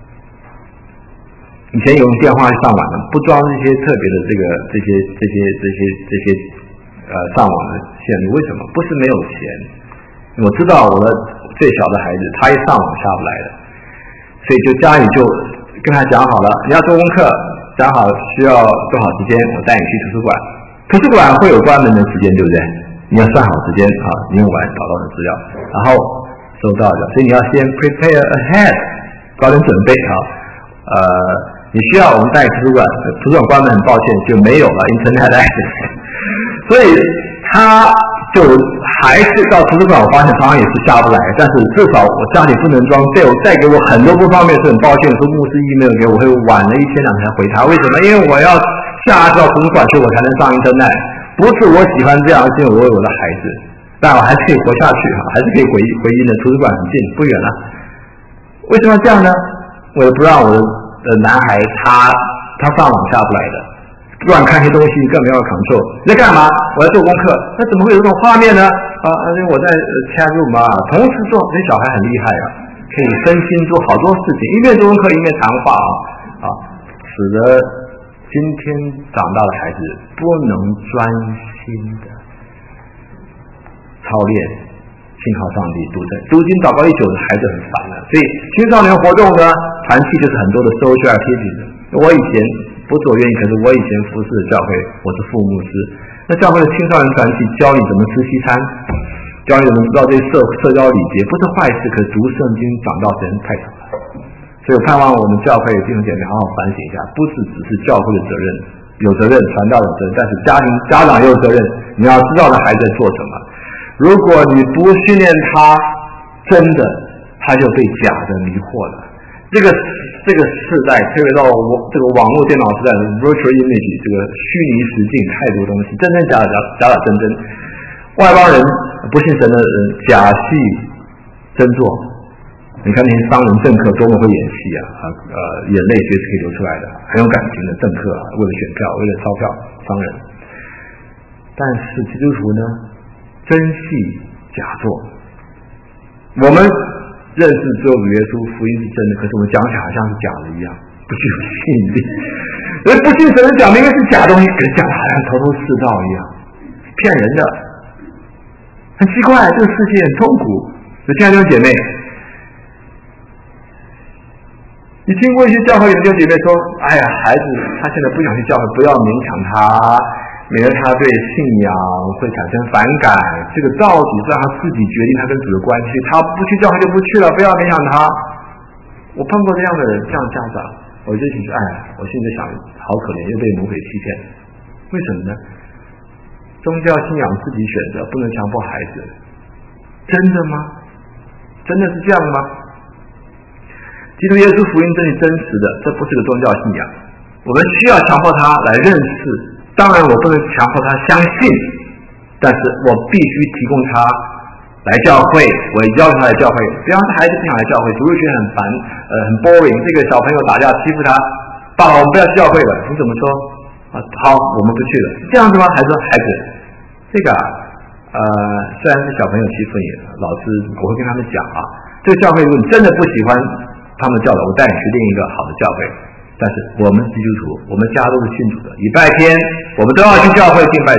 以前有用电话去上网的，不装这些特别的这些上网的线路，为什么？不是没有钱，我知道我的最小的孩子他一上网下不来的，所以就家里就跟他讲好了，你要做功课，讲好需要多少时间，我带你去图书馆。图书馆会有关门的时间，对不对？你要算好时间啊，你用完找到的资料，然后收到的，所以你要先 prepare ahead， 早点准备啊。你需要我们带图书馆关门，很抱歉就没有了 internet access， 所以他就还是到图书馆，我发现常常也是下不来，但是至少我家里不能装，带给我很多不方便，是很抱歉。说牧师email给我会晚了1天2天才回他，为什么？因为我要下到图书馆去，我才能上 internet， 不是我喜欢这样，是因为我有我的孩子，但我还是可以活下去，还是可以回音的，图书馆很近，不远了。为什么这样呢？为了不让我的男孩他上网下不来的，乱看些东西更没有control。你在干嘛？我在做功课。那怎么会有这种画面呢？因为我在chat room同时做，这小孩很厉害啊，可以分心做好多事情，一面做功课一面谈话使得今天长大的孩子不能专心的操练信靠上帝读经祷告一久的孩子很烦了，所以青少年活动呢，团契就是很多的 social activities。我以前不是我愿意，可是我以前服侍的教会，我是副牧师。那教会的青少年团契教你怎么吃西餐，教你怎么知道这些社交礼节，不是坏事，可是读圣经长到神太少了。所以我盼望我们教会弟兄姐妹好好反省一下，不是只是教会的责任，有责任，传道有责任，但是家长也有责任，你要知道的孩子在做什么。如果你不训练他，真的他就被假的迷惑了。这个世代，特别到这个网络电脑时代的 virtual image， 这个虚拟实境太多东西，真真假真真，外邦人不信神的人假戏真做。你看那些商人政客多么会演戏眼泪随时可以流出来的，很有感情的政客为了选票，为了钞票，商人。但是基督徒呢，真戏假做。我们认识只有耶稣，福音是真的，可是我们讲起来好像是假的一样，不具有吸引力。而不信神的讲明明是假东西，可是讲的好像头头是道一样，骗人的，很奇怪，这个世界很痛苦。所以亲爱的弟兄姐妹，你听过一些教会的弟兄姐妹说，哎呀，孩子他现在不想去教会，不要勉强他，免得他对信仰会产生反感，这个到底是让他自己决定他跟主的关系，他不去教会就不去了，不要勉强他。我碰过这样的人，这样的家长，我就想说，哎，我现在想，好可怜，又被魔鬼欺骗。为什么呢？宗教信仰自己选择，不能强迫孩子。真的吗？真的是这样吗？基督耶稣福音真是真实的，这不是个宗教信仰。我们需要强迫他来认识，当然我不能强迫他相信，但是我必须提供他来教会，我邀请他来教会。比方说孩子不想来教会，主日学很烦，很 boring， 这个小朋友打架欺负他，爸爸我们不要去教会了，你怎么说？好，我们不去了，这样子吗？还是孩子，这个虽然是小朋友欺负你，老师我会跟他们讲这个教会如果你真的不喜欢他们教导，我带你去另一个好的教会。但是我们基督徒，我们家都是信主的，礼拜天我们都要去教会敬拜神，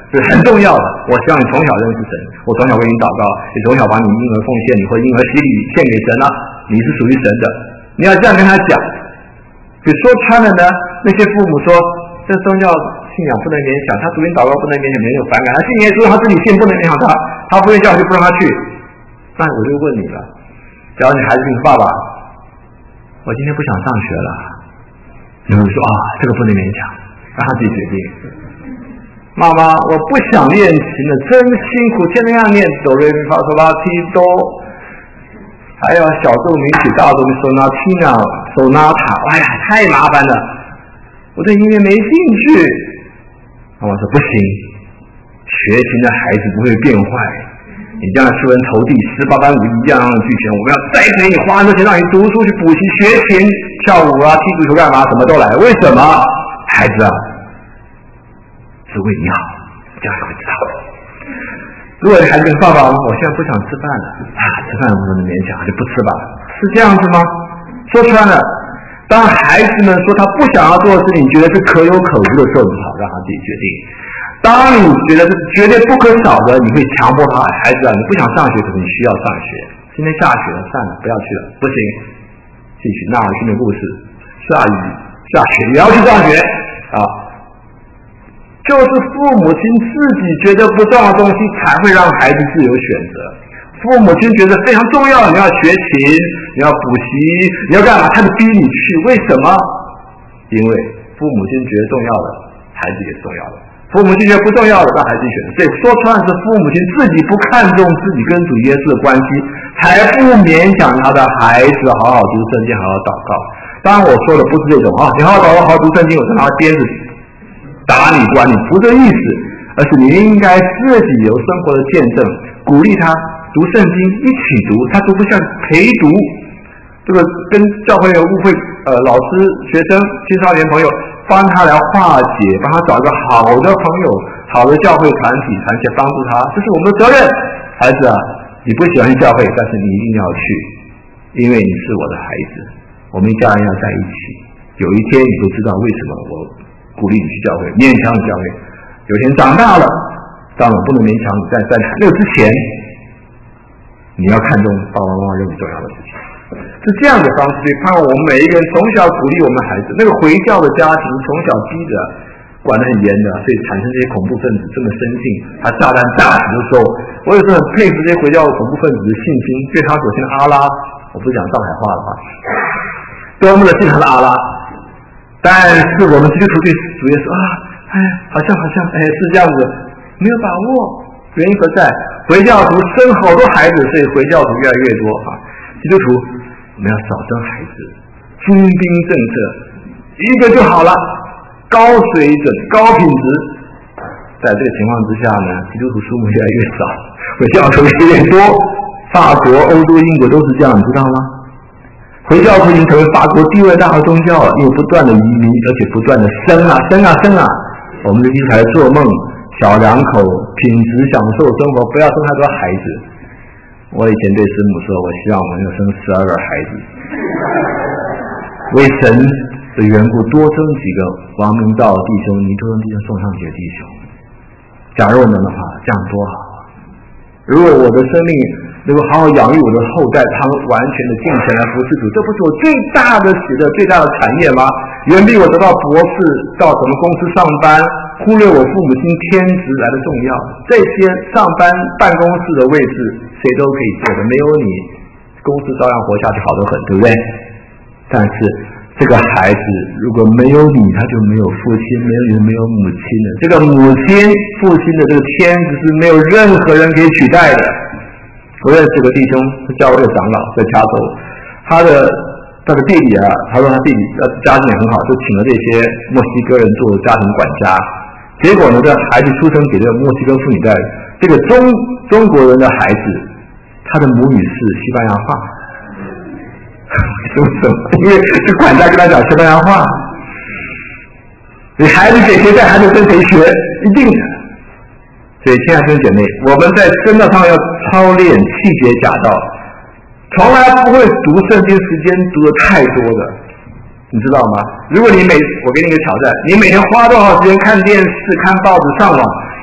这是很重要的。我希望你从小认识神，我从小为你祷告，你从小把你婴儿奉献，你或婴儿洗礼献给神啊，你是属于神的。你要这样跟他讲。比如说穿了呢，那些父母说这宗教信仰不能勉强，他读经祷告不能勉强，别人有反感，他信耶稣他自己信不能勉强他不愿意教就不让他去。那我就问你了，假如你孩子跟爸爸，我今天不想上学了，你会说啊，这个不能勉强，让他自己决定。妈妈，我不想练琴了，真辛苦，天天要念哆来咪发嗦拉西哆，还有小奏鸣曲、大奏鸣手拿提呢、手拿塔，哎呀，太麻烦了，我对音乐没兴趣。妈妈说不行，学琴的孩子不会变坏，你将来出人头地，18般武艺样样俱全，我们要栽培你，花很多钱让你读书去补习、学琴、跳舞啊、踢足球干嘛，什么都来。为什么？孩子啊，是为你好，将来会知道。如果你孩子跟爸爸，我现在不想吃饭了啊，吃饭不能勉强，就不吃吧，是这样子吗？说穿了，当孩子们说他不想要做的事情，你觉得是可有可无的时候，你好让他自己决定。当你觉得是绝对不可少的，你会强迫他，孩子啊，你不想上学，可是你需要上学。今天下雪了，算了，不要去了，不行，继续纳尔逊的故事，下雨下雪也要去上学啊。就是父母亲自己觉得不重要的东西，才会让孩子自由选择。父母亲觉得非常重要，你要学琴，你要补习，你要干嘛，他就逼你去。为什么？因为父母亲觉得重要的，孩子也是重要的；父母亲觉得不重要的，让孩子选择。所以说穿是父母亲自己不看重自己跟主耶稣的关系，才不勉强他的孩子好好读圣经，好好祷告。当然我说的不是这种啊，你好好祷告，好好读圣经，我就拿鞭子打你管你，不是这意思，而是你应该自己有生活的见证，鼓励他读圣经，一起读，他读不像陪读。这个跟教会有误会，老师、学生、青少年朋友帮他来化解，帮他找一个好的朋友、好的教会团体帮助他，这是我们的责任。孩子啊，你不喜欢去教会，但是你一定要去，因为你是我的孩子，我们一家人要在一起。有一天你会知道为什么我鼓励你去教会，勉强你教会。有一天长大了，当然不能勉强你，在那个之前，你要看重爸爸妈妈认为重要的事情，是这样的方式。所以盼望我们每一个人从小鼓励我们孩子。那个回教的家庭从小逼着管得很严的，所以产生这些恐怖分子这么生性，他炸弹炸死的时候，我有时候很佩服这些回教恐怖分子的信心，对他所信的阿拉，我不是讲上海话的话，多么的信他的阿拉。但是我们基督徒对主耶稣啊，好像是这样子，没有把握。原因何在？回教徒生好多孩子，所以回教徒越来越多啊。基督徒我们要少生孩子，精兵政策一个就好了，高水准、高品质。在这个情况之下呢，基督徒数目越来越少，回教徒越来越多。法国、欧洲、英国都是这样，你知道吗？回教徒已经成为法国第2大的宗教了，因为不断的移民，而且不断的生啊。我们的基督徒还做梦，小两口品质享受生活，不要生太多孩子。我以前对师母说，我希望我们要生12个孩子，为神的缘故多生几个王明道弟兄、尼托弟兄、宋尚杰弟兄。假如能的话，这样多好啊！如果我的生命能够好好养育我的后代，他们完全的尽全来服侍主，这不是我最大的喜乐、最大的产业吗？远比我得到博士、到什么公司上班，忽略我父母亲天职来的重要。这些上班办公室的位置谁都可以做的，没有你，公司照样活下去好得很，对不对？但是这个孩子如果没有你，他就没有父亲，没有母亲了。这个母亲、父亲的这个天职是没有任何人可以取代的。我认识个弟兄，是教会的长老，在加州，他的弟弟啊，他说他弟弟家境也很好，就请了这些墨西哥人做家庭管家。结果呢，这孩子出生给这个墨西哥妇女带，这个中国人的孩子，他的母语是西班牙话。为什么？因为这管家跟他讲西班牙话。你孩子给谁带，孩子跟谁学，一定的。所以亲爱的弟兄姐妹，我们在真道上要操练气节假道，从来不会读圣经时间读的太多的，你知道吗？如果我给你一个挑战，你每天花多少时间看电视、看报纸、上网，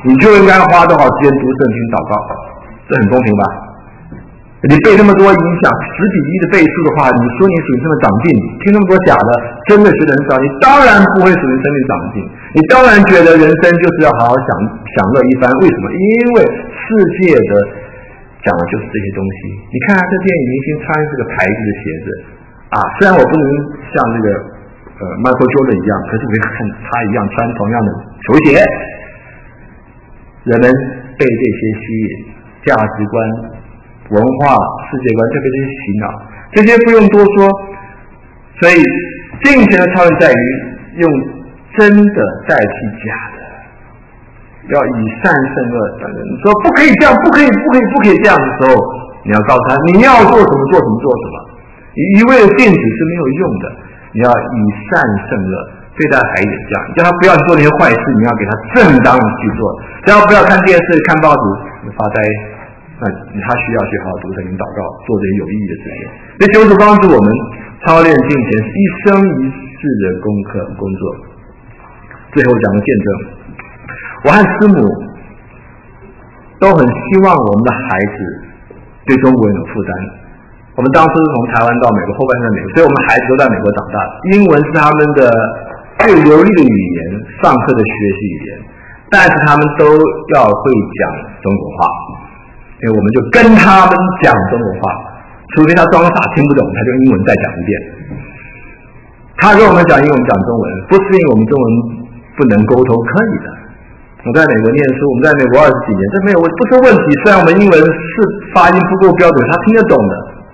你就应该花多少时间读圣经祷告，这很公平吧？你背那么多影响10:1的倍数的话，你说你属灵生命长进，听那么多假的，真的学得很少，你当然不会属灵生命长进。你当然觉得人生就是要好好享乐一番，为什么？因为世界的讲的就是这些东西。你看这电影明星穿这个牌子的鞋子啊，虽然我不能像这个Michael Jordan 一样，可是我也看他一样穿同样的球鞋。人们被这些吸引，价值观、文化、世界观就被这些洗脑，这些不用多说。所以金钱的超人在于用真的代替假的，要以善胜恶。你说不可以这样，不可以这样的时候，你要告诉他你要做什么做什么做什么。一味的禁止是没有用的，你要以善胜恶。对待孩子这样，叫他不要做那些坏事，你要给他正当的去做。只要不要看电视、看报纸发呆，那他需要去好好读圣经、祷告，做这些有意义的事情。这求主帮助我们操练敬虔，是一生一世的功课工作。最后讲个见证，我和师母都很希望我们的孩子对中国人有负担。我们当初是从台湾到美国，后半在美国，所以我们孩子都在美国长大。英文是他们的最流利的语言，上课的学习语言，但是他们都要会讲中国话，所以我们就跟他们讲中国话，除非他装傻听不懂，他就英文再讲一遍。他跟我们讲英文，我们讲中文，不是因为我们中文不能沟通，可以的。我在美国念书，我们在美国20几年，这没有不是问题。虽然我们英文是发音不够标准，他听得懂的。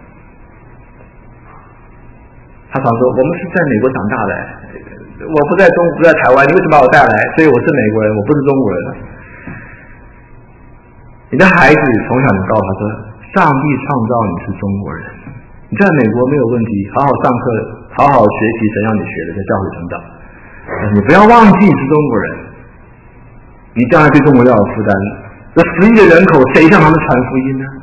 他常说我们是在美国长大的，我不在台湾，你为什么把我带来？所以我是美国人，我不是中国人。你的孩子从小你告诉他说，上帝创造你是中国人，你在美国没有问题，好好上课，好好学习神让你学的，在教会成长。但是你不要忘记你是中国人，你将来对中国要有负担。这10亿的人口，谁向他们传福音呢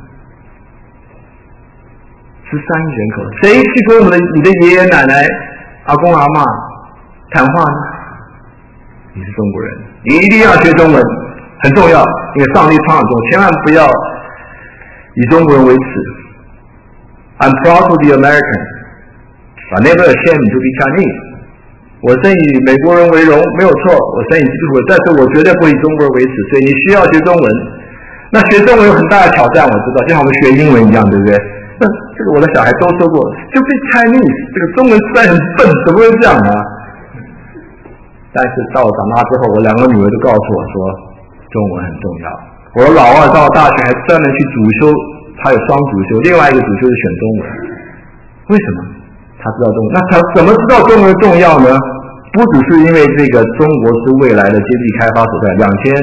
？13亿人口，谁去跟你的爷爷奶奶、阿公阿嬷谈话呢？你是中国人，你一定要学中文，很重要，因为上帝创造中，千万不要以中国人为耻。I'm proud to be American, but never ashamed to be Chinese. 我真以美国人为荣，没有错，我真以基督徒为，但是我绝对不以中国人为耻，所以你需要学中文。那学中文有很大的挑战，我知道，就像我们学英文一样，对不对？这个我的小孩都说过，就被 Chinese 这个中文实在很笨，怎么会这样啊？但是到我长大之后，我2个女儿都告诉我说，中文很重要。我的老二到大学还专门去主修，他有双主修，另外一个主修是选中文。为什么？他知道中文。那他怎么知道中文的重要呢？不只是因为这个中国是未来的经济开发所在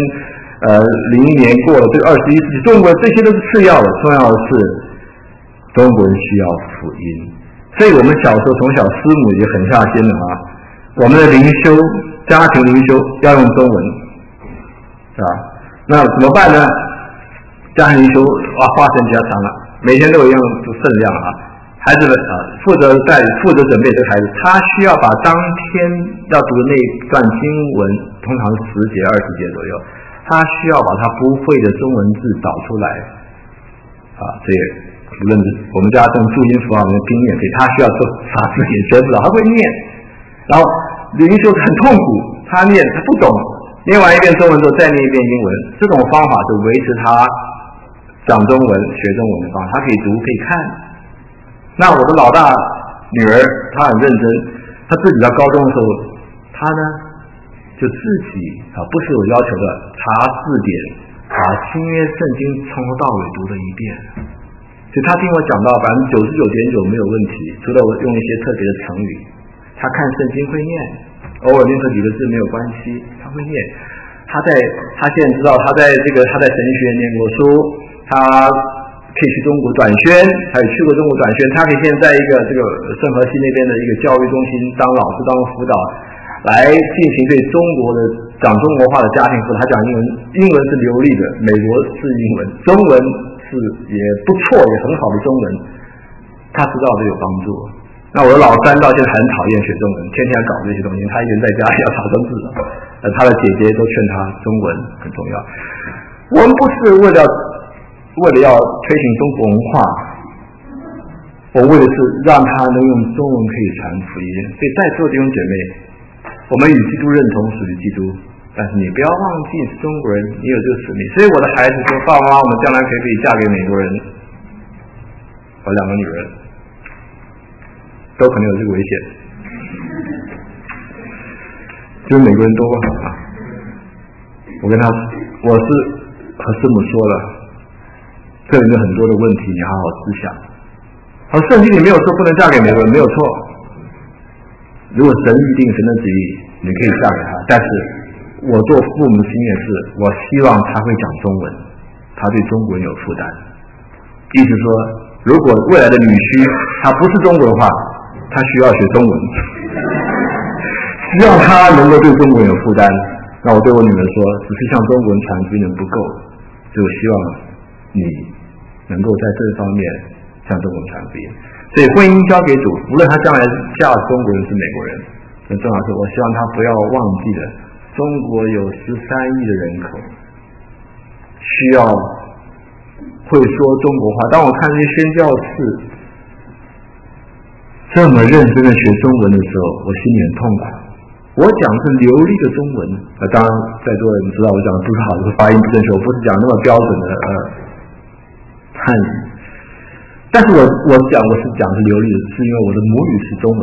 ，2001年过了这个21世纪，中国这些都是次要的，重要的是中国人需要福音，所以我们小时候从小师母也狠下心了啊！我们的灵修、家庭灵修要用中文，是吧？那怎么办呢？家庭灵修花时间比较长了，每天都有一样的分量啊。孩子们负责准备这个孩子，他需要把当天要读的那段经文，通常是10节、20节左右，他需要把他不会的中文字导出来啊，这也。无论是我们家这种注音符号的拼念，所以他需要查字典学不了，他会念。然后灵修很痛苦，他念他不懂，念完一遍中文之后再念一遍英文，这种方法是维持他讲中文、学中文的方法，他可以读可以看。那我的老大女儿她很认真，她自己到高中的时候，她呢就自己不是有要求的查字典，把新约圣经从头到尾读了一遍。所以他听我讲到99.9%没有问题，除了我用一些特别的成语。他看圣经会念，偶尔念这几个字没有关系，他会念。他现在知道他在神学院念过书，他可以去中国短宣，他也去过中国短宣，他可以现在在一个这个圣河西那边的一个教育中心当老师当辅导，来进行对中国的讲中国话的家庭辅导。他讲英文是流利的，美国是英文，中文是也不错也很好的中文，他知道这有帮助。 那我的老三到现在很讨厌学中文，天天搞这些东西。他一个人在家要查生字，他的姐姐都劝他中文很重要。我们不是为了要推行中国文化，我为的是让他能用中文可以传福音。所以在座的弟兄姐妹，我们与基督认同，属于基督，但是你不要忘记你是中国人，你有这个使命。所以我的孩子说：“爸爸妈妈，我们将来可以嫁给美国人。”我2个女儿都可能有这个危险，就是美国人多啊。我是和师母说了，这里面很多的问题，你好好思想。圣经里没有说不能嫁给美国人，没有错。如果神预定神的旨意，你可以嫁给他。但是我做父母的心愿是，我希望他会讲中文，他对中国人有负担。意思说，如果未来的女婿他不是中国的话，他需要学中文，希望他能够对中国人有负担。那我对我女儿说，只是向中国人传福音不够，就希望你能够在这方面向中国人传福音。所以婚姻交给主，无论他将来嫁中国人是美国人，更重要是我希望他不要忘记了，中国有13亿的人口，需要会说中国话。当我看这些宣教士这么认真的学中文的时候，我心里很痛苦。我讲是流利的中文，当然在座人知道我讲的不是好，这个发音不正确，我不是讲那么标准的汉语。但是我讲是流利的，是因为我的母语是中文。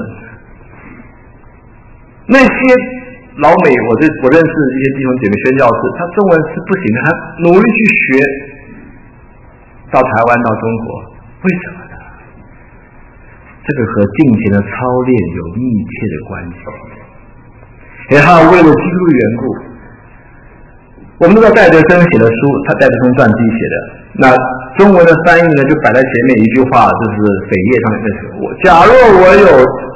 那些老美，我认识一些弟兄姐妹宣教士，他中文是不行的，他努力去学，到台湾到中国，为什么呢？这个和敬虔的操练有密切的关系。也还有为了基督的缘故，我们知道戴德生写的书，他戴德生传记写的，那中文的翻译呢，就摆在前面一句话，就是扉页上面的是：假若我有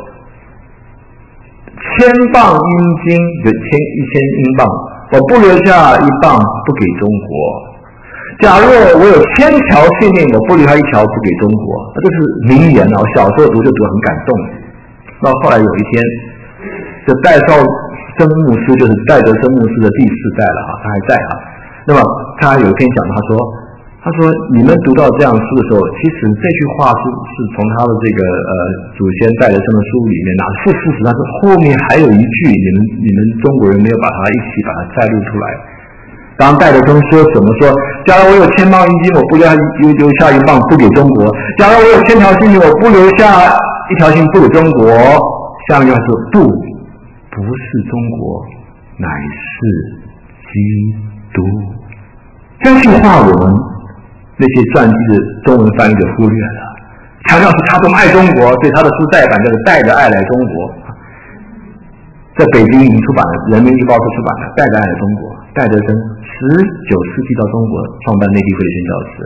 1000磅英金，有1000英镑，我不留下1磅不给中国；假若我有1000条性命，我不留下1条不给中国。这是名言啊！我小时候读就读很感动。到后来有一天，这戴绍生牧师，就是戴德生牧师的第4代了哈，他还在哈。那么他有一篇讲，他说你们读到这样书的时候，其实这句话是从他的这个祖先戴德生的书里面拿，是事实，但是后面还有一句，你们中国人没有把它一起把它摘录出来。当戴德生说什么说，假如我有1000磅英金，我不留下1磅不给中国；假如我有1000条性命，我不留下1条性不给中国。下面就是不是中国，乃是基督。这句话我们那些传记的中文翻译就忽略了，强调是他多么爱中国，所以他的书再版就是带着爱来中国，在北京已经出版了，人民日报社出版了，带着爱来中国。戴德生19世纪到中国创办内地会宣教士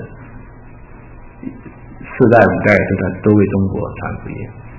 ，4代5代都为中国传福音。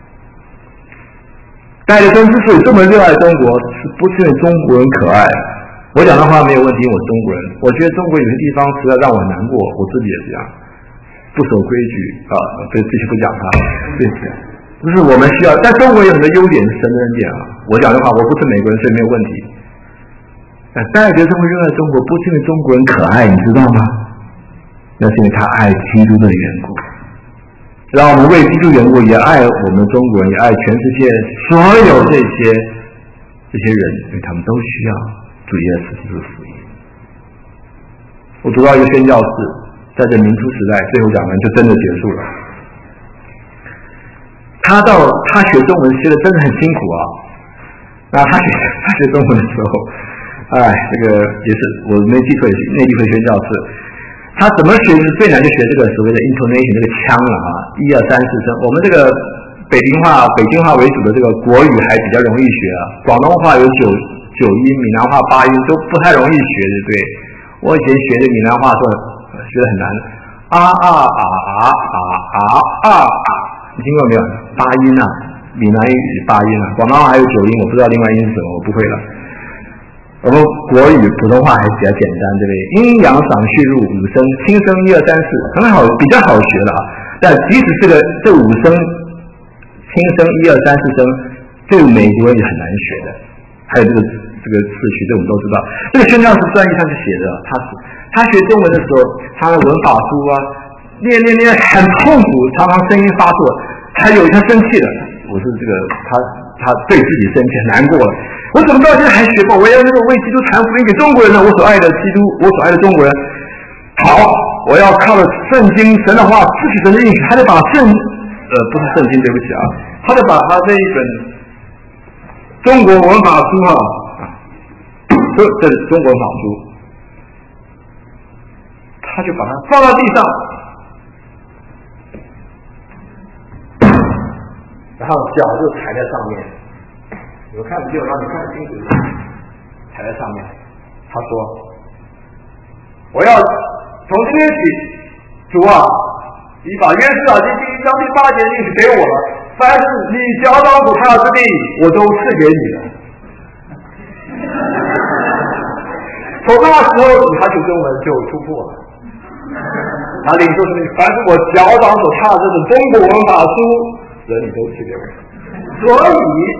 戴德生之所以这么热爱中国，是不是因为中国人可爱？我讲的话没有问题，我是中国人。我觉得中国有些地方实在让我难过，我自己也是这样，不守规矩啊，这继续不讲它。对，就是我们需要，但中国有很多优点是神的恩典啊。我讲的话，我不是美国人，所以没有问题。但戴德生会热爱中国，不是因为中国人可爱，你知道吗？那是因为他爱基督的缘故。让我们为基督缘故，也爱我们中国人，也爱全世界所有这些人，因为他们都需要主耶稣基督的福音。我读到一个宣教士，在这民初时代，最后讲完就真的结束了。他学中文学的真的很辛苦啊。那他学中文的时候，这个也是我没记错，也是内地会宣教士。他怎么学是最难，就学这个所谓的 intonation 这个腔了啊，1、2、3、4声。我们这个北京话为主的这个国语还比较容易学啊，广东话有9音，闽南话8音都不太容易学，对不对？我以前学这闽南话学得很难，你听过没有？8音啊，闽南语8音啊，广东话还有9音，我不知道另外音是什么，我不会了。我们国语普通话还是比较简单，对不对？阴阳赏序入5声，轻声1、2、3、4，很好，比较好学了啊。但即使这5声轻声1、2、3、4声，这个美国人也很难学的。还有这个次序，这我们都知道。这个宣教士传记上是写的，他学中文的时候，他的文法书啊，念很痛苦，常常声音发作，还有他生气了。我是这个他对自己生气，很难过了。我怎么到现在还学不好？我要那个为基督传福音给中国人呢？我所爱的基督，我所爱的中国人。好，我要靠着圣经神的话，支取神的应许，他就把不是圣经，对不起啊，他就把他这一本中国文法书这是中国文法书，他就把它放到地上，然后脚就踩在上面，你们看不见，我让你看清楚，踩在上面。他说：“我要从今天起，主啊，你把约书亚记第1章第8节应许给我了，凡是你脚掌所踏之地，我都赐给你了。”从那时候起，他学中文就突破了。他领受是凡是我脚掌所踏这种中国文法书，人你都赐给我。所以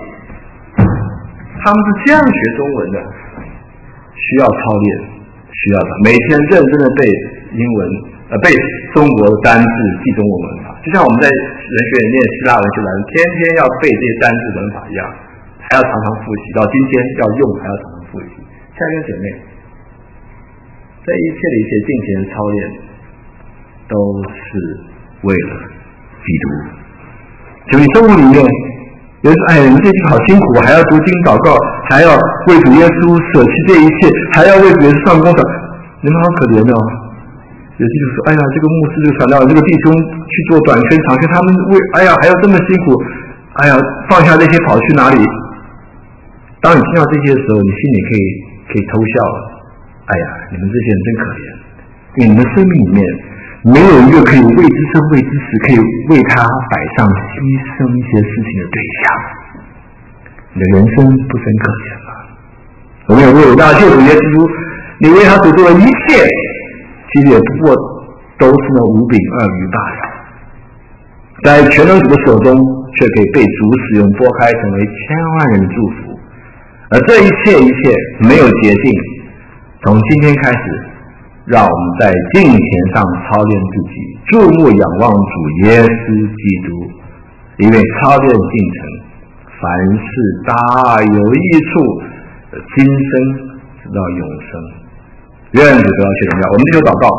他们是这样学中文的，需要操练，需要每天认真的背英文，背中国的单字，记中文文法，就像我们在人学里念希腊文学来，天天要背这些单字文法一样，还要常常复习，到今天要用还要常常复习。亲爱的姐妹，这一切的一切敬虔的操练，都是为了基督。就你生活里面，有人说：“哎，你们这句好辛苦，还要读经祷告，还要为主耶稣舍弃这一切，还要为主耶稣上工场，你们好可怜哦。”有些就说：“哎呀，这个牧师、这个传道、这个弟兄去做短圈、长圈，他们还要这么辛苦，哎呀，放下这些跑去哪里？”当你听到这些的时候，你心里可以偷笑了。哎呀，你们这些人真可怜，因为你们生命里面没有一个可以为之生为之死，可以为他摆上牺牲一些事情的对象。你的人生不是很可怜吗？我们有个伟大的救主耶稣，你为他所做的一切，其实也不过都是那5饼2鱼罢了。在全能主的手中，却可以被主使用拨开，成为千万人的祝福。而这一切没有捷径，从今天开始，让我们在敬虔上操练自己，注目仰望主耶稣基督，因为操练进程，凡事大有益处，今生直到永生。愿主得到谢荣耀。我们就祷告。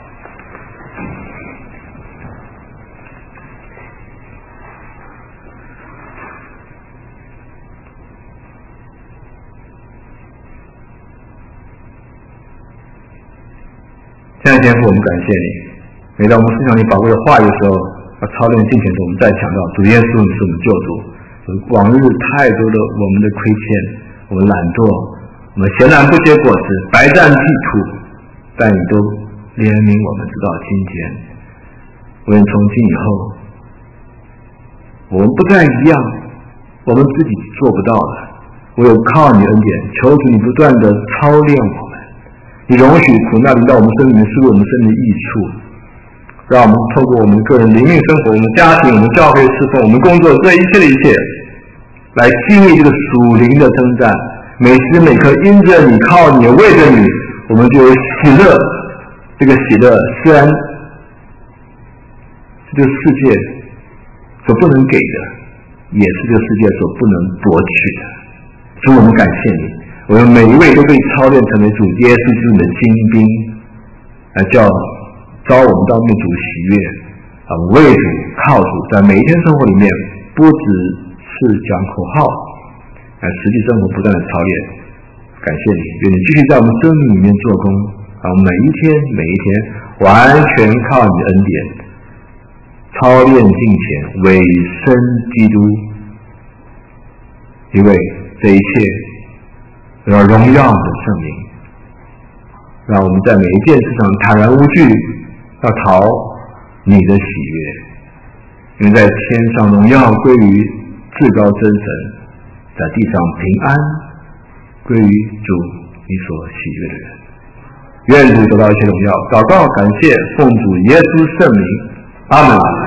现在天父，我们感谢你。每当我们思想你宝贵的话语的时候，要操练敬虔时，我们再强调主耶稣你是我们救主。往日太多的我们的亏欠，我们懒惰，我们闲懒不结果子，白占地土，但你都怜悯我们，直到今天。我愿从今以后，我们不再一样，我们自己做不到的，唯有靠你恩典，求主你不断的操练我们。你容许苦难临到我们生命，是为我们生命的益处，让我们透过我们个人灵命生活，我们家庭，我们教会侍奉，我们工作，这一切的一切，来经历这个属灵的征战。每时每刻因着你，靠你，为着你，我们就有喜乐。这个喜乐虽然这个世界所不能给的，也是这个世界所不能夺取的。所以我们感谢你。我们每一位都被操练成为主耶稣基督的精兵，招我们到面主喜悦为主靠主，在每一天生活里面，不只是讲口号，实际生活不断的操练。感谢你，愿你继续在我们生命里面做工，每一天完全靠你的恩典，操练敬虔，委身基督，因为这一切要荣耀的圣名，让我们在每一件事上坦然无惧，要讨你的喜悦。因为在天上荣耀归于至高真神，在地上平安归于主你所喜悦的人。愿主得到一切荣耀。祷告感谢，奉主耶稣圣名，阿们。